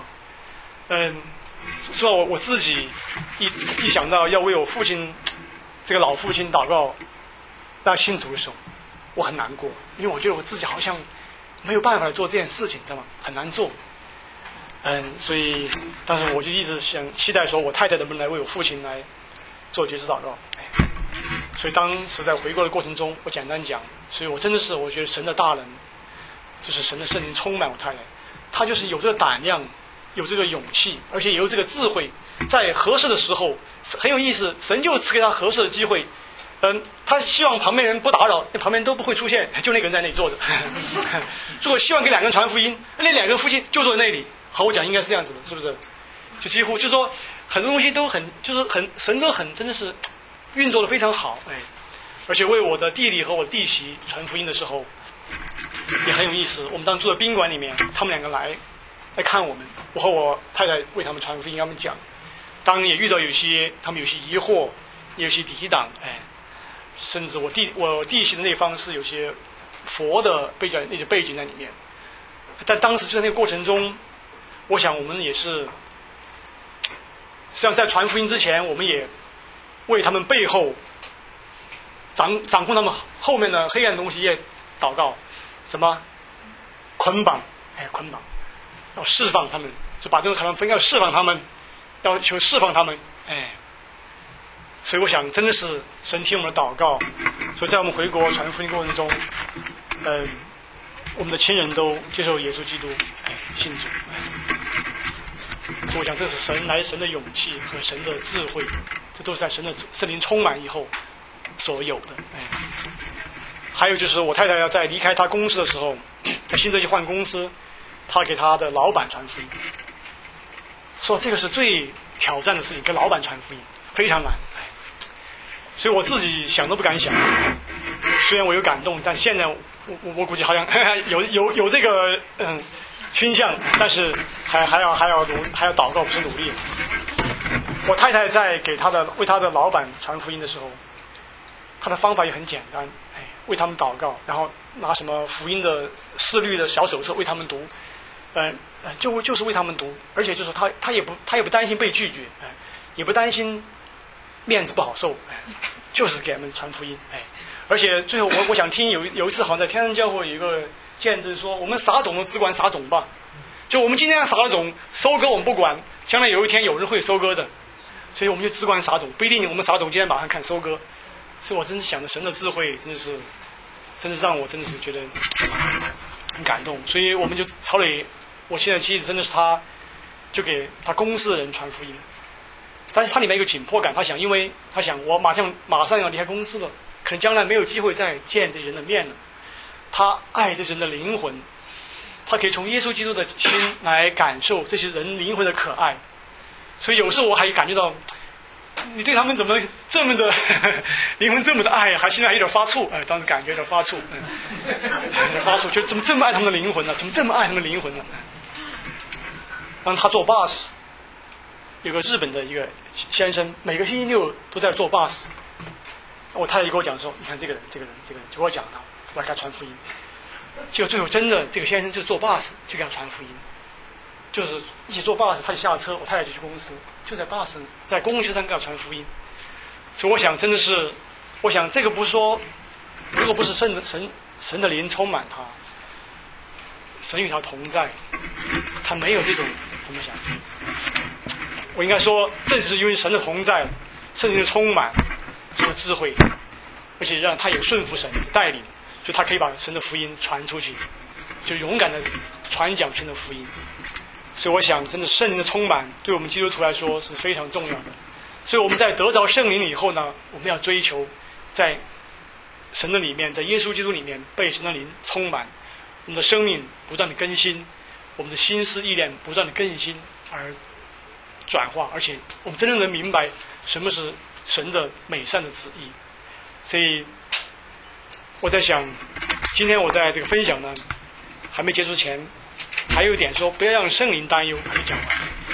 是吧？我自己一想到要为我父亲这个老父亲祷告，让信主的时候，我很难过，因为我觉得我自己好像没有办法做这件事情，知道吗？很难做。所以当时我就一直想期待说，我太太能不能来为我父亲来做决志祷告。所以当时在回国的过程中，我简单讲，所以我真的是我觉得神的大能，就是神的圣灵充满我太太，她就是有这个胆量，有这个勇气，而且有这个智慧，在合适的时候很有意思，神就赐给她合适的机会。他希望旁边人不打扰，那旁边都不会出现，就那个人在那里坐着。如果希望给2个人传福音，那2个夫妻就坐在那里。好，我讲应该是这样子的，是不是？就几乎就是说很多东西都很神都很真的是运作的非常好，而且为我的弟弟和我的弟媳传福音的时候也很有意思。我们当时住在宾馆里面，他们2个来看我们，我和我太太为他们传福音，跟他们讲。当然也遇到他们有些疑惑，有些抵挡，甚至我弟媳的那方是有些佛的那些背景在里面。在当时就在那个过程中，我想我们也是，实际上在传福音之前，我们也为他们背后掌控他们后面的黑暗东西也祷告，什么捆绑，要释放他们，就把这个可能分要释放他们，要求释放他们，所以我想真的是神听我们的祷告。所以在我们回国传福音过程中，我们的亲人都接受耶稣基督，信主。所以我想这是神的勇气和神的智慧，这都是在神的圣灵充满以后所有的。还有就是我太太要在离开她公司的时候，在新泽西换公司，她给她的老板传福音，说这个是最挑战的事情，跟老板传福音非常难。所以我自己想都不敢想，虽然我有感动，但现在我估计好像有这个倾向，但是还要祷告，不是努力。我太太在为她的老板传福音的时候，她的方法也很简单，为他们祷告，然后拿什么福音的释律的小手册为他们读，就是为他们读，而且就是她也不担心被拒绝，也不担心面子不好受，就是给他们传福音，而且最后我想听有一次好像在天山教会有一个见证说，我们撒种都只管撒种吧，就我们今天撒了种，收割我们不管，将来有一天有人会收割的，所以我们就只管撒种，不一定我们撒种今天马上看收割。所以我真是想着神的智慧，真的让我真的是觉得很感动。所以我们就曹磊，我现在妻子真的是他就给他公司的人传福音，但是他里面有个紧迫感，因为他想我马上要离开公司了， 可能将来没有机会再见这些人的面了。他爱这些人的灵魂，他可以从耶稣基督的心来感受这些人灵魂的可爱。所以有时候我还感觉到，你对他们怎么这么的灵魂这么的爱，还现在有点发怵，当时感觉有点发怵，有点发怵，就怎么这么爱他们的灵魂呢？怎么这么爱他们的灵魂呢？当他坐 bus， 有个日本的一个先生，每个星期六都在坐 bus。我太太跟我讲说，你看这个人，就跟我讲了，我要给他传福音。结果最后真的这个先生就坐 bus 就给他传福音，就是一起坐 bus， 他就下车，我太太就去公司，就在 bus 在公车上给他传福音。所以我想真的是，我想这个不是说，如果不是神的灵充满他，神与他同在，他没有这种怎么想？我应该说，正是因为神的同在，圣灵的充满，这个智慧，而且让他有顺服神的带领，就他可以把神的福音传出去，就勇敢的传讲神的福音。所以我想，真的圣灵的充满对我们基督徒来说是非常重要的。所以我们在得着圣灵以后呢，我们要追求在神的里面，在耶稣基督里面被神的灵充满，我们的生命不断的更新，我们的心思意念不断的更新而转化，而且我们真正能明白什么是神的美善的旨意。所以我在想，今天我在这个分享呢还没结束前，还有一点说不要让圣灵担忧，还没讲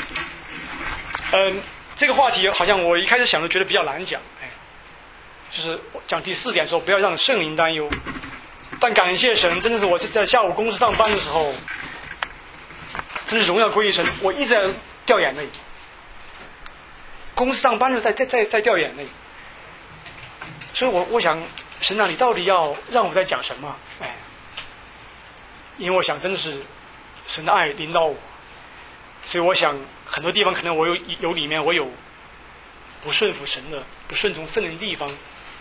完。这个话题好像我一开始想的觉得比较难讲，就是讲第4点说不要让圣灵担忧。但感谢神，真的是我在下午公司上班的时候，真是荣耀归于神，我一直在掉眼泪。公司上班的在掉眼泪，所以我想神啊，你到底要让我在讲什么？因为我想真的是神的爱领导我，所以我想很多地方可能我有里面我有不顺服神的、不顺从圣灵的地方。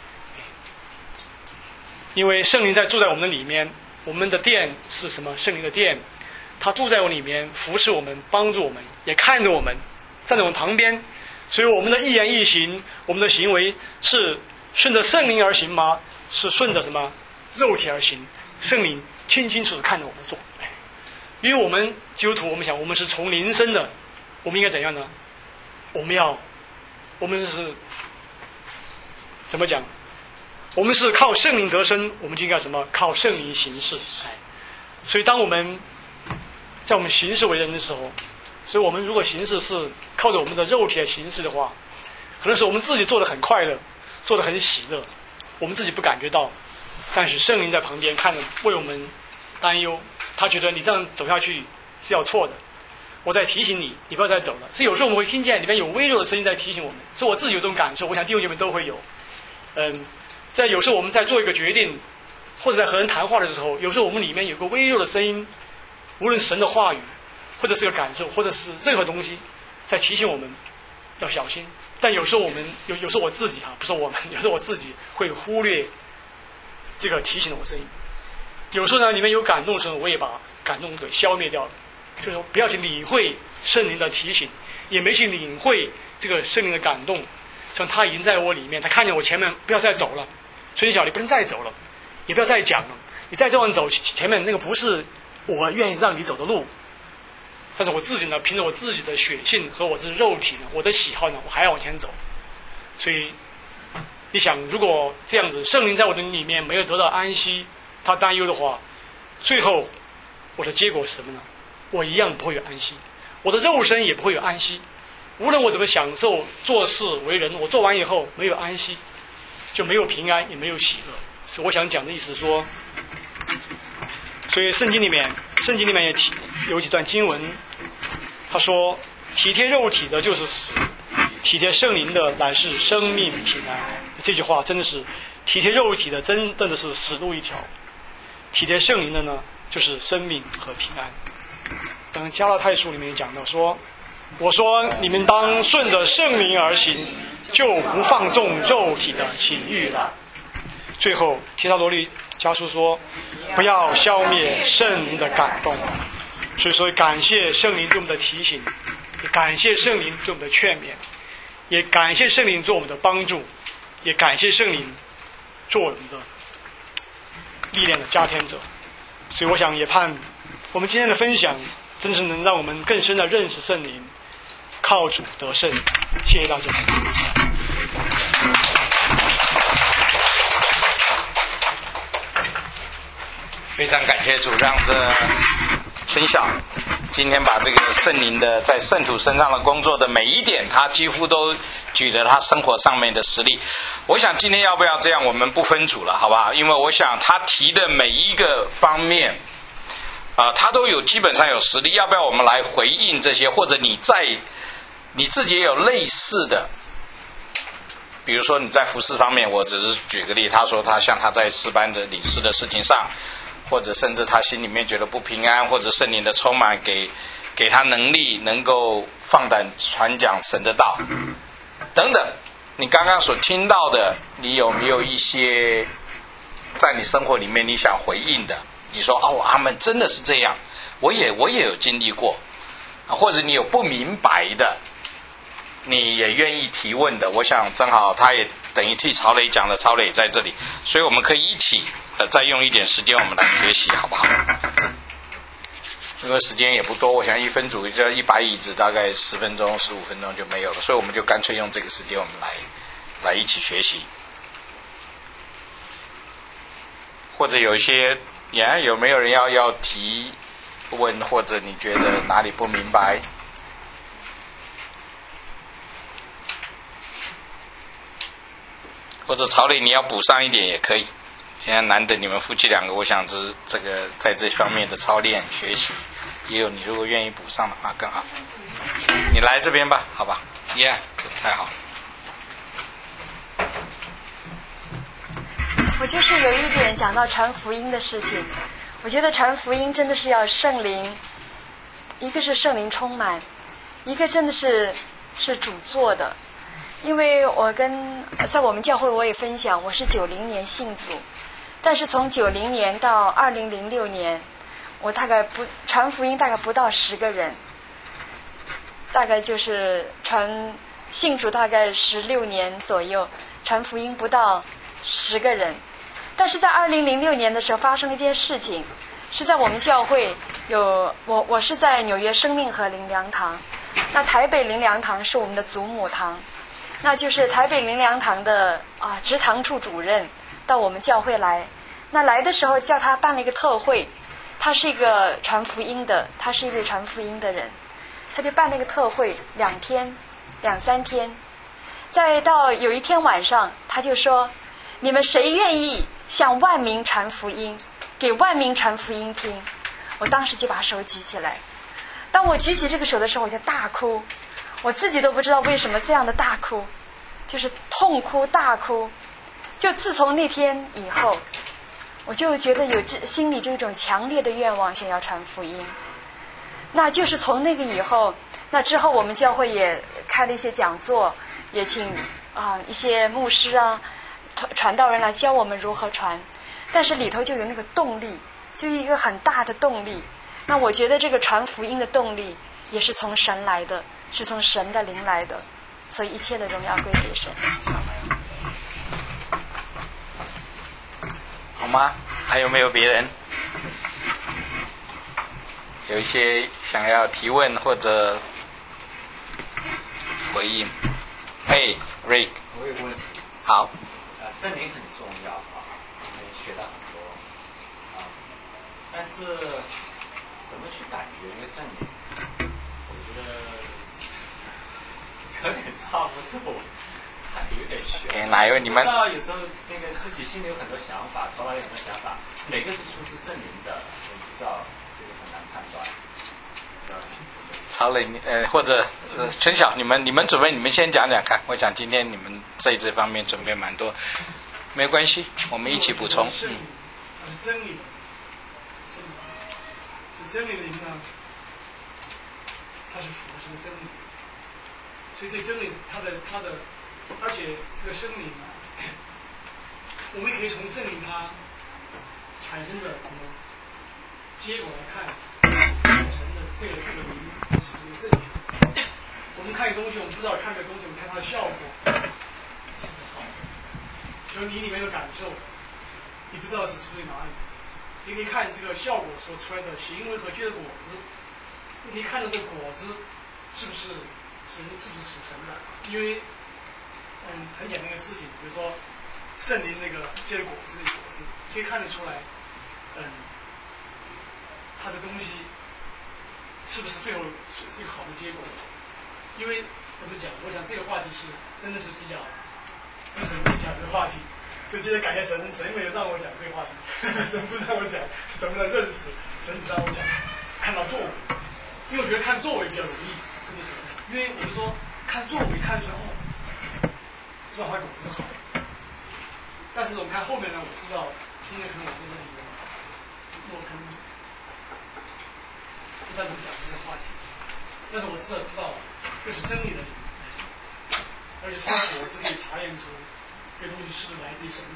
因为圣灵在住在我们的里面，我们的殿是什么？圣灵的殿，他住在我里面，扶持我们，帮助我们，也看着我们，站在我们旁边。所以我们的一言一行，我们的行为是顺着圣灵而行吗？是顺着什么肉体而行？圣灵清清楚楚看着我们做。因为我们基督徒，我们想我们是从灵生的，我们应该怎样呢？我们是怎么讲？我们是靠圣灵得生，我们就应该什么？靠圣灵行事。所以当我们在我们行事为人的时候，所以我们如果行事是靠着我们的肉体来行事的话，可能是我们自己做得很快乐，做得很喜乐，我们自己不感觉到，但是圣灵在旁边看着，为我们担忧，他觉得你这样走下去是要错的，我在提醒你，你不要再走了。所以有时候我们会听见里面有微弱的声音在提醒我们，所以我自己有这种感受，我想弟兄姐妹都会有。在有时候我们在做一个决定，或者在和人谈话的时候，有时候我们里面有个微弱的声音，无论神的话语，或者是个感受，或者是任何东西，在提醒我们要小心。但有时候有时候我自己不是我们，有时候我自己会忽略这个提醒的声音。有时候呢，里面有感动的时候，我也把感动给消灭掉了，就是说不要去理会圣灵的提醒，也没去领会这个圣灵的感动。像他已经在我里面，他看见我前面不要再走了，所以你不能再走了，也不要再讲了，你再这样走，前面那个不是我愿意让你走的路。但是我自己呢，凭着我自己的血性和我的肉体呢，我的喜好呢，我还要往前走。所以你想，如果这样子圣灵在我的里面没有得到安息，他担忧的话，最后我的结果是什么呢？我一样不会有安息，我的肉身也不会有安息。无论我怎么享受做事为人，我做完以后没有安息，就没有平安，也没有喜乐。所以我想讲的意思说，所以圣经里面也有几段经文，他说体贴肉体的就是死，体贴圣灵的乃是生命平安。这句话真的是体贴肉体的真的是死路一条，体贴圣灵的呢就是生命和平安。等加拉太书里面讲到说，我说你们当顺着圣灵而行，就不放纵肉体的情欲了。最后提撒罗尼迦书说，不要消灭圣灵的感动。所以说感谢圣灵对我们的提醒，也感谢圣灵对我们的劝勉，也感谢圣灵做我们的帮助，也感谢圣灵做我们的力量的加添者。所以我想也盼我们今天的分享真是能让我们更深的认识圣灵，靠主得胜。谢谢大家。 非常感谢主，让这春晓今天把这个圣灵的在圣徒身上的工作的每一点，他几乎都举了他生活上面的实例。我想今天要不要这样，我们不分组了，好不好？因为我想他提的每一个方面他都有基本上有实例，要不要我们来回应这些？或者你自己也有类似的，比如说你在服事方面，我只是举个例，他说他像他在诗班的领事的事情上，或者甚至他心里面觉得不平安，或者圣灵的充满给他能力，能够放胆传讲神的道等等。你刚刚所听到的，你有没有一些在你生活里面你想回应的？你说阿们，真的是这样，我也有经历过，或者你有不明白的，你也愿意提问的。我想正好他也等于替曹磊讲了，曹磊也在这里，所以我们可以一起再用一点时间我们来学习，好不好？因为时间也不多，我想一分组就100椅子，大概10分钟15分钟就没有了，所以我们就干脆用这个时间我们来一起学习。或者有一些有没有人要提问，或者你觉得哪里不明白？或者曹磊你要补上一点也可以。现在难得你们夫妻两个，我想这个在这方面的操练学习，也有你如果愿意补上的话更好。你来这边吧，好吧？这太好了。 我就是有一点讲到传福音的事情，我觉得传福音真的是要圣灵，一个是圣灵充满，一个真的是主做的。因为在我们教会我也分享，我是90年信主，但是从90年到2006年，我大概传福音大概不到10个人，大概就是信主大概16年左右，传福音不到10个人。但是在2006年的时候发生了一件事情，是在我们教会我是在纽约生命和灵粮堂，那台北灵粮堂是我们的祖母堂，那就是台北灵粮堂的职堂处主任到我们教会来，那来的时候叫他办了一个特会，他是一个传福音的，他是一位传福音的人，他就办了一个特会2天2、3天，再到有一天晚上他就说，你们谁愿意向万民传福音，给万民传福音听？我当时就把手举起来，当我举起这个手的时候我就大哭，我自己都不知道为什么这样的大哭，就是痛哭大哭。就自从那天以后，我就觉得心里就有一种强烈的愿望想要传福音。那就是从那个以后，那之后我们教会也开了一些讲座，也请一些牧师传道人来教我们如何传，但是里头就有那个动力，就一个很大的动力。那我觉得这个传福音的动力也是从神来的，是从神的灵来的，所以一切的荣耀归给神。 好吗？还有没有别人有一些想要提问或者回应？Rick， 我有个问题。 好。 圣灵很重要我们学到很多但是怎么去感觉那个圣灵？我觉得有点抓不住，有点悬。 哪一位？你们？ 有时候那个自己心里有很多想法，头脑有很多想法，哪个是出自圣灵的，我不知道，这个很难判断。 曹磊，或者陈晓，你们准备，你们先讲讲看。我想今天你们在这方面准备蛮多，没关系，我们一起补充。 真理，真理的灵呢，它是属实的真理，所以这真理它的，而且这个生灵呢，我们可以从圣灵它产生的结果来看。神的这个灵是不是正确？我们看一个东西，我们不知道看这个东西，我们看它的效果。所就是你里面有感受，你不知道是出于哪里。你可以看这个效果所出来的行为和结的果子，你可以看到这个果子是不是属神的，因为很简单的事情，比如说圣灵那个结的果子可以看得出来，它的东西是不是最后是一个好的结果？因为怎么讲？我想这个话题是真的是比较很容易讲这个话题，所以今天感谢神没有让我讲这个话题，神不让我讲怎么能认识，神只让我讲看到作为，因为我觉得看作为比较容易，因为我们说看作为看出来知道他果子好，但是我们看后面呢，我知道今天可能我这个里面我可能不太能讲这个话题，但是我知道这是真理的理由，而且通过果子可以查验出这东西是不是来自于神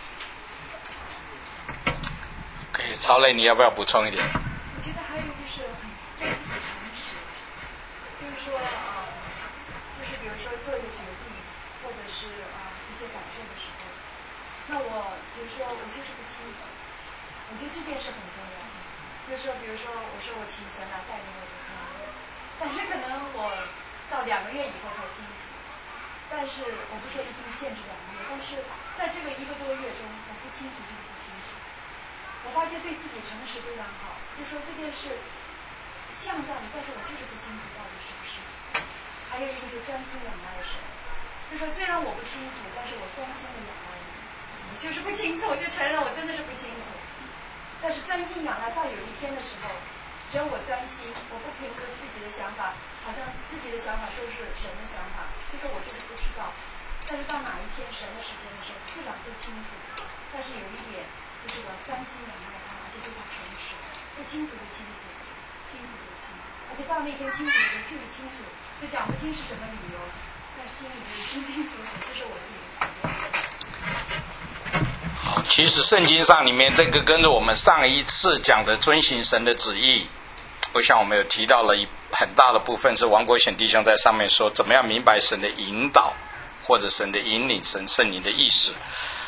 的。 可以，曹磊，你要不要补充一点？ 我觉得还有就是很对自己诚实，就是说就是比如说做一个决定，或者是一些改正的时候，那我比如说我就是不清楚，我觉得这件事很重要。就是说，比如说我说我请神来带领我怎么样，但是可能我到2个月以后才清楚。但是我不说一定限制2个月，但是在这个1个多月中，我不清楚就是不清楚。我发现对自己诚实非常好，就说这件事像在你，但是我就是不清楚到底是不是。还有一个就专心仰赖神，就说虽然我不清楚，但是我专心的仰赖你。我就是不清楚，我就承认我真的是不清楚。但是专心仰赖到有一天的时候，只要我专心，我不评估自己的想法，好像自己的想法说是神的想法，就是我就是不知道。但是到哪一天神的时间的时候，自然会清楚。但是有一点就是我要专心仰赖他，而且对他诚实，不清楚就清楚，清楚就清楚，而且到那天清楚就是清楚，就讲不清是什么理由，但心里就是清清楚楚，这是我自己的感觉。 好，其实圣经上里面这个跟着我们上一次讲的遵行神的旨意，我想我们有提到了很大的部分是王国显弟兄在上面说怎么样明白神的引导或者神的引领，神圣灵的意思。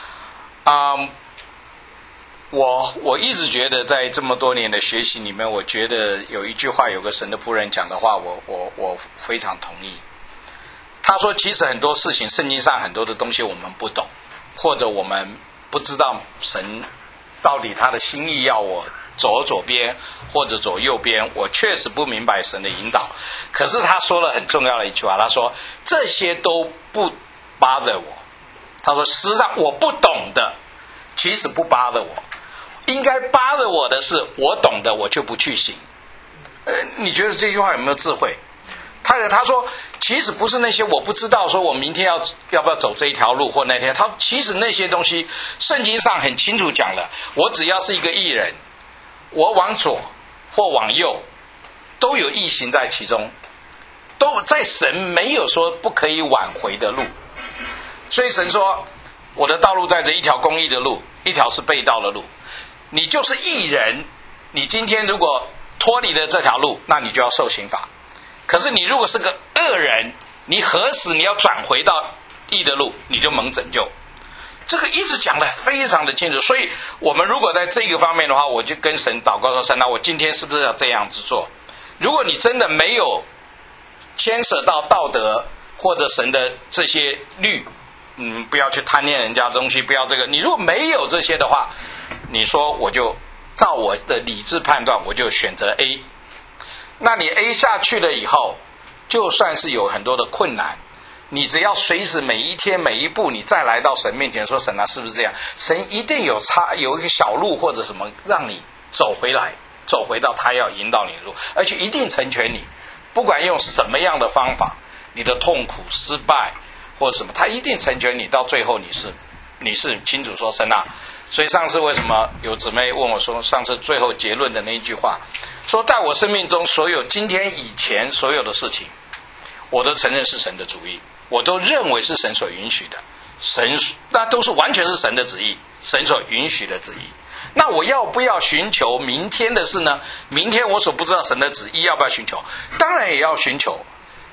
我一直觉得在这么多年的学习里面，我觉得有一句话，有个神的仆人讲的话，我非常同意。他说其实很多事情圣经上很多的东西我们不懂，或者我们不知道神到底他的心意要我走左边或者走右边，我确实不明白神的引导。可是他说了很重要的一句话，他说这些都不bother我。他说实际上我不懂的其实不bother我，应该bother我的是我懂的我就不去行。你觉得这句话有没有智慧？他说其实不是那些我不知道说我明天要不要走这一条路或那天，他其实那些东西圣经上很清楚讲了，我只要是一个义人，我往左或往右都有义行在其中，都在神没有说不可以挽回的路。所以神说我的道路在这一条公义的路，一条是背道的路。你就是义人，你今天如果脱离了这条路，那你就要受刑罚。可是你如果是个恶人，你何时你要转回到义的路，你就蒙拯救。这个一直讲得非常的清楚。所以我们如果在这个方面的话，我就跟神祷告说，神啊，我今天是不是要这样子做？如果你真的没有牵涉到道德或者神的这些律，不要去贪恋人家的东西，不要这个，你如果没有这些的话，你说我就照我的理智判断，我就选择 A。那你 A 下去了以后，就算是有很多的困难，你只要随时每一天每一步，你再来到神面前说，神啊，是不是这样？神一定有一个小路或者什么让你走回来，走回到他要引导你的路，而且一定成全你。不管用什么样的方法，你的痛苦失败或者什么，他一定成全你，到最后你是清楚说，神啊。所以上次为什么有姊妹问我说，上次最后结论的那一句话，说在我生命中所有今天以前所有的事情，我都承认是神的主意，我都认为是神所允许的，那都是完全是神的旨意，神所允许的旨意。那我要不要寻求明天的事呢？明天我所不知道神的旨意要不要寻求？当然也要寻求。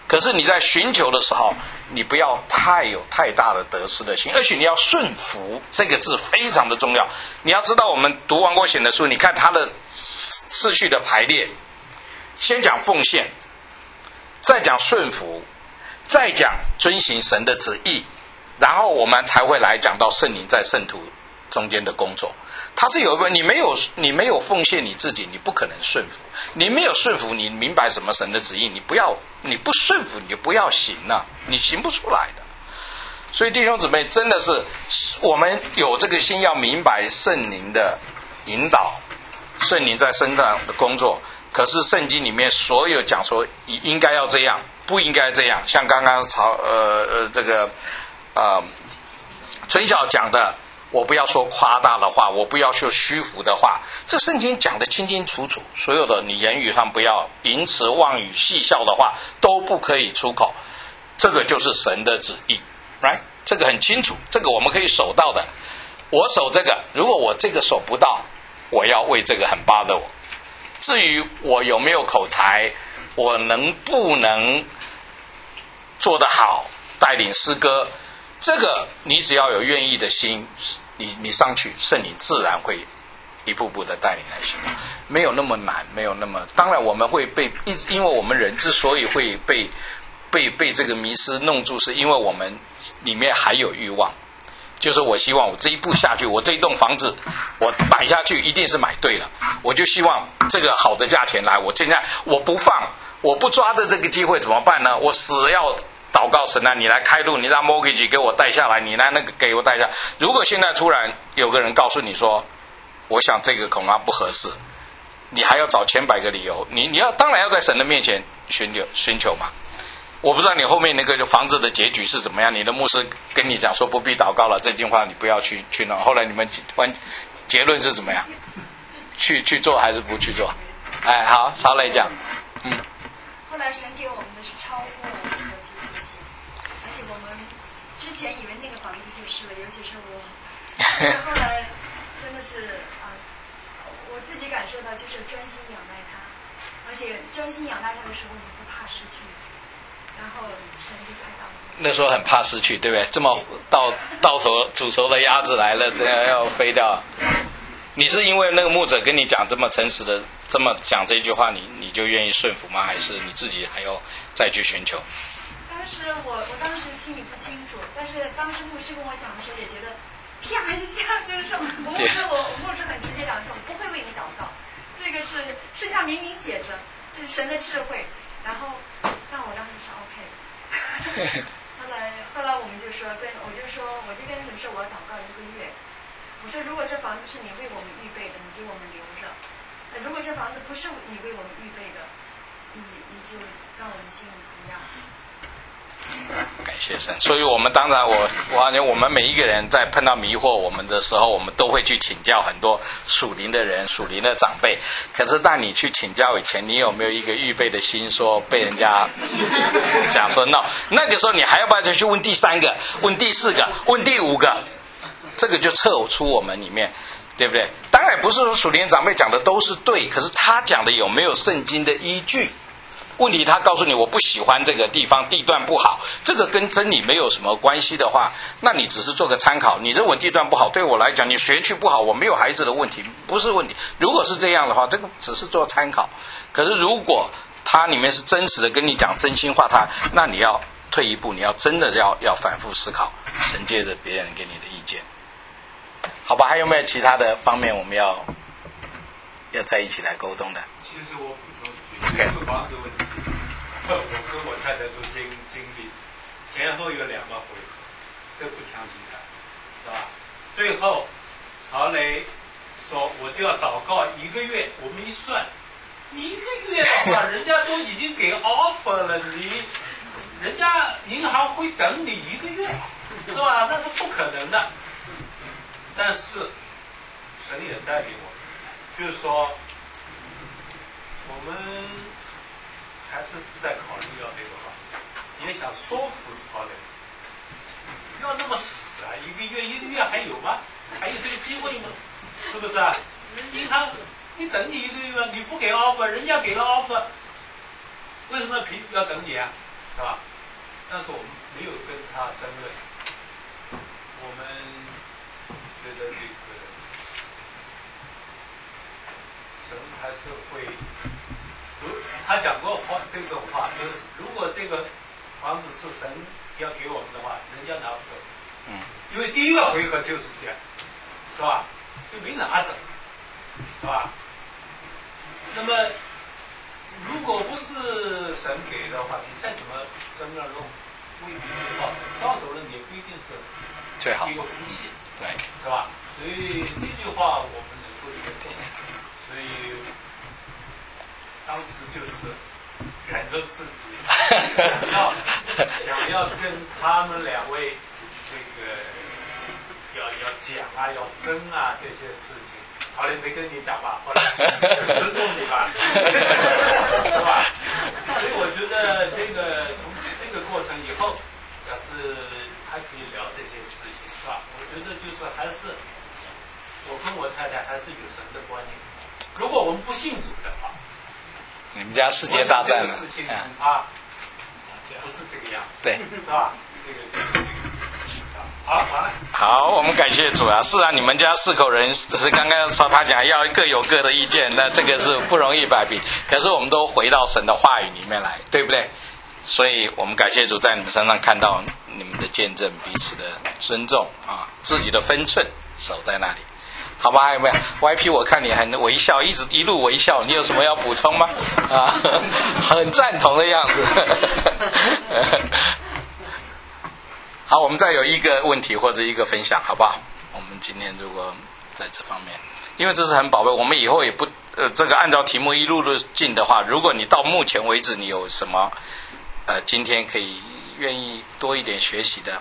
可是你在寻求的时候，你不要有太大的得失的心，而且你要顺服，这个字非常的重要。你要知道，我们读王国显的书，你看它的次序的排列，先讲奉献，再讲顺服，再讲遵行神的旨意，然后我们才会来讲到圣灵在圣徒中间的工作。它是有一个，你没有奉献你自己，你不可能顺服。你没有顺服，你明白什么神的旨意，你不顺服，你就不要行了，你行不出来的。所以弟兄姊妹，真的是我们有这个心，要明白圣灵的引导，圣灵在身上的工作。可是圣经里面所有讲说应该要这样，不应该这样，像刚刚春晓讲的，我不要说夸大的话，我不要说虚浮的话，这圣经讲得清清楚楚，所有的你言语上不要淫词妄语戏笑的话都不可以出口，这个就是神的旨意 right？ 这个很清楚，这个我们可以守到的。我守这个，如果我这个守不到，我要为这个很bother我。至于我有没有口才，我能不能做得好，带领诗歌，这个你只要有愿意的心，你上去，圣灵自然会一步步的带领来行，没有那么难，没有那么。当然我们会因为我们人之所以会被这个迷失弄住，是因为我们里面还有欲望。就是我希望我这一步下去，我这一栋房子我买下去一定是买对了，我就希望这个好的价钱来，我现在我不放，我不抓着这个机会怎么办呢？我死要祷告神啊，你来开路，你让 mortgage 给我带下来，你来那个给我带下来。如果现在突然有个人告诉你说，我想这个恐怕不合适，你还要找千百个理由，你要当然要在神的面前寻求嘛。我不知道你后面那个房子的结局是怎么样，你的牧师跟你讲说不必祷告了，这句话你不要去弄。后来你们结论是怎么样？去做还是不去做？哎，好，曹磊讲。 后来神给我们的是超过我们所及所想，而且我们之前以为那个房子就是了，尤其是我，后来真的是我自己感受到就是专心仰赖他，而且专心仰赖他的时候，你不怕失去。然后神就开导你。 那时候很怕失去，对不对？这么到头煮熟的鸭子来了，这样要飞掉。你是因为那个牧者跟你讲这么诚实的，这么讲这句话，你就愿意顺服吗？还是你自己还要再去寻求？ 当时我当时心里不清楚，但是当时牧师跟我讲的时候，也觉得啪一下，就是说，我牧师很直接讲说，我不会为你祷告，这个是圣上明明写着，这是神的智慧。然后，但我当时是 OK。后来我们就说，我就跟神说，我要祷告1个月。我说，如果这房子是你为我们预备的，你给我们留着；如果这房子不是你为我们预备的，你就让我们心里不一样。 感谢神。所以我们当然我好像我们每一个人在碰到迷惑我们的时候，我们都会去请教很多属灵的人、属灵的长辈。可是当你去请教以前，你有没有一个预备的心，说被人家讲说 no， 那个时候你还要不要再去问第3个、问第4个、问第5个？这个就测出我们里面，对不对？当然不是说属灵长辈讲的都是对，可是他讲的有没有圣经的依据？问题他告诉你我不喜欢这个地方，地段不好，这个跟真理没有什么关系的话，那你只是做个参考。你认为地段不好，对我来讲你学区不好，我没有孩子的问题，不是问题。如果是这样的话，这个只是做参考。可是如果它里面是真实的跟你讲真心话，那你要退一步，你要真的要反复思考神借着别人给你的意见，好吧？还有没有其他的方面我们要在一起来沟通的？ 其实我补充这个房子问题，我跟我太太都经历，前后有2个回合，这不强行谈，是吧？最后曹雷说我就要祷告1个月，我们一算，1个月的话，人家都已经给 offer 了，人家银行会等你1个月，是吧？那是不可能的。但是神也带领我，就是说我们还是在考虑要这个话，也想说服曹磊，不要那么死啊！1个月还有吗？还有这个机会吗？是不是啊？银行你等你1个月，你不给 offer， 人家给了 offer， 为什么要等你啊？ 是吧？但是我们没有跟他争论，我们觉得这个神还是会，他讲过话这种话，就是如果这个房子是神要给我们的话，人家拿不走。因为第一个回合就是这样，是吧？就没拿走，是吧？那么如果不是神给的话，你再怎么争论，未必会到手，到手了也不一定是最好一个福气， 对， 是吧？所以这句话我们能够接受，所以当时就是忍着自己想要跟他们两位这个要讲啊，要争啊这些事情。后来没跟你讲吧，后来尊重你吧，是吧？所以我觉得这个从这个过程以后，要是还可以聊这些事情，是吧？我觉得就是还是我跟我太太还是有神的观念。如果我们不信主的话， 你们家世界大战了， 事情恐怕不是这个样子， 对， 是吧？这个。好，完了。 好，我们感谢主啊！是啊，你们家4口人是刚刚他讲要各有各的意见，那这个是不容易摆平。可是我们都回到神的话语里面来，对不对？所以我们感谢主，在你们身上看到你们的见证，彼此的尊重啊，自己的分寸守在那里。好吧，还有没有 YP？ 我看你很微笑，一路微笑，你有什么要补充吗？啊，很赞同的样子。好，我们再有一个问题或者一个分享，好不好？我们今天如果在这方面，因为这是很宝贝，我们以后也不这个按照题目一路路进的话，如果你到目前为止你有什么今天可以愿意多一点学习的，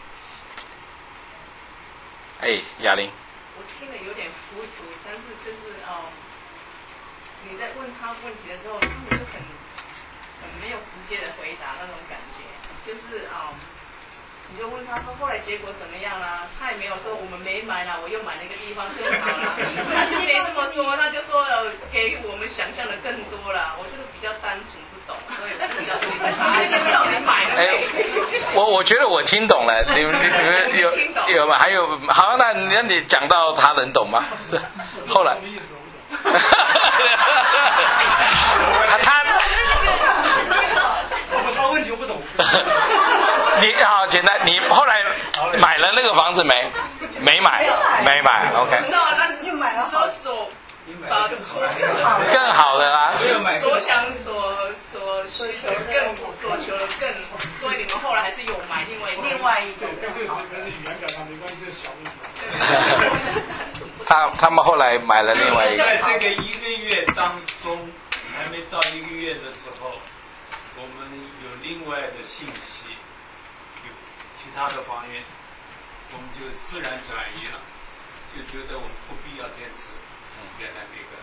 雅玲。 我听了有点糊涂，但是就是你在问他问题的时候，他们就很没有直接的回答那种感觉，就是你就问他说后来结果怎么样啦？他也没有说我们没买啦，我又买了一个地方更好啦，他就没这么说，他就说给我们想象的更多啦。我这个比较单纯不懂，所以我不晓得你在哪里到底买了没？ 我觉得我听懂了，你们有吗？还有好，那你讲到他能懂吗？后来。 他问题不懂。 你好简单，你后来买了那个房子没？没买 ，OK。 那你就买了好手， 更好的啦。 所想所需求更所求的更，所以你们后来还是有买另外一种。 这个跟语言表达没关系，这是小问题。 他们后来买了另外一个。 在这个1个月当中，还没到1个月的时候，我们有另外的信息，有其他的方面，我们就自然转移了，就觉得我们不必要坚持原来那个。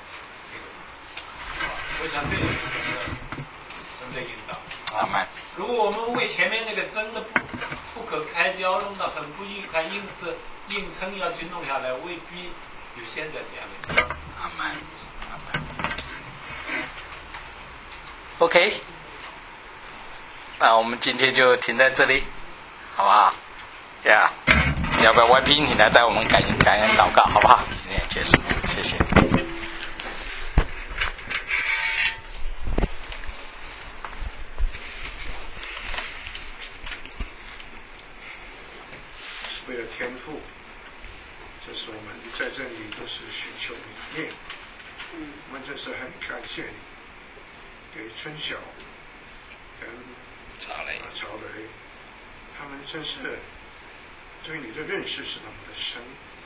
我想这也是神的引导。 阿门。 如果我们为前面那个争的不可开交，弄得很不愉快，硬撑要去弄下来，未必有现在这样的。 阿门。OK， 那我们今天就停在这里，好不好？呀、要不要 YP 你来带我们感恩祷告，好不好？今天结束，谢谢。 为了天父，这是我们在这里都是寻求你面，我们真是很感谢你，给春晓跟曹雷，他们真是对你的认识是那么的深，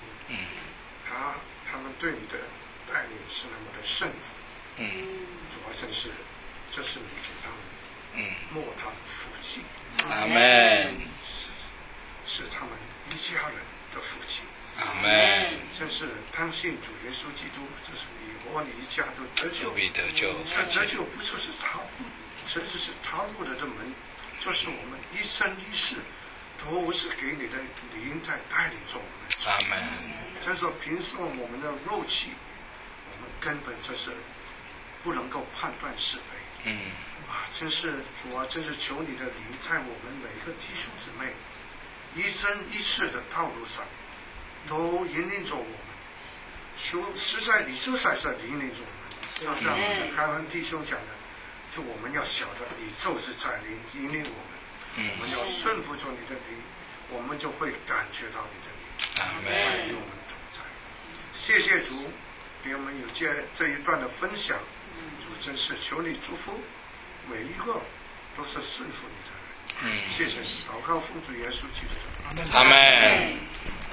他们对你的带领是那么的圣服，主要真是这是你给他们莫大的福气， 阿门， 是他们一家人的福气， 阿门， 真是当信主耶稣基督，就是你和你一家都得救，得救不就是他，这是他入了的门，就是我们一生一世都是给你的灵在带领着我们， 阿门。 真是凭着我们的肉气，我们根本就是不能够判断是非， 真是主啊，真是求你的灵在我们每个弟兄姊妹一生一世的道路上，都引领着我们。实在你实在是引领着我们，就像凯文弟兄讲的，就我们要晓得你就是在引领我们，我们要顺服着你的灵，我们就会感觉到你的灵在与我们同在。谢谢主给我们有这一段的分享，主真是求你祝福每一个都是顺服你的人。谢谢你，祷告奉主耶稣基督。 阿门。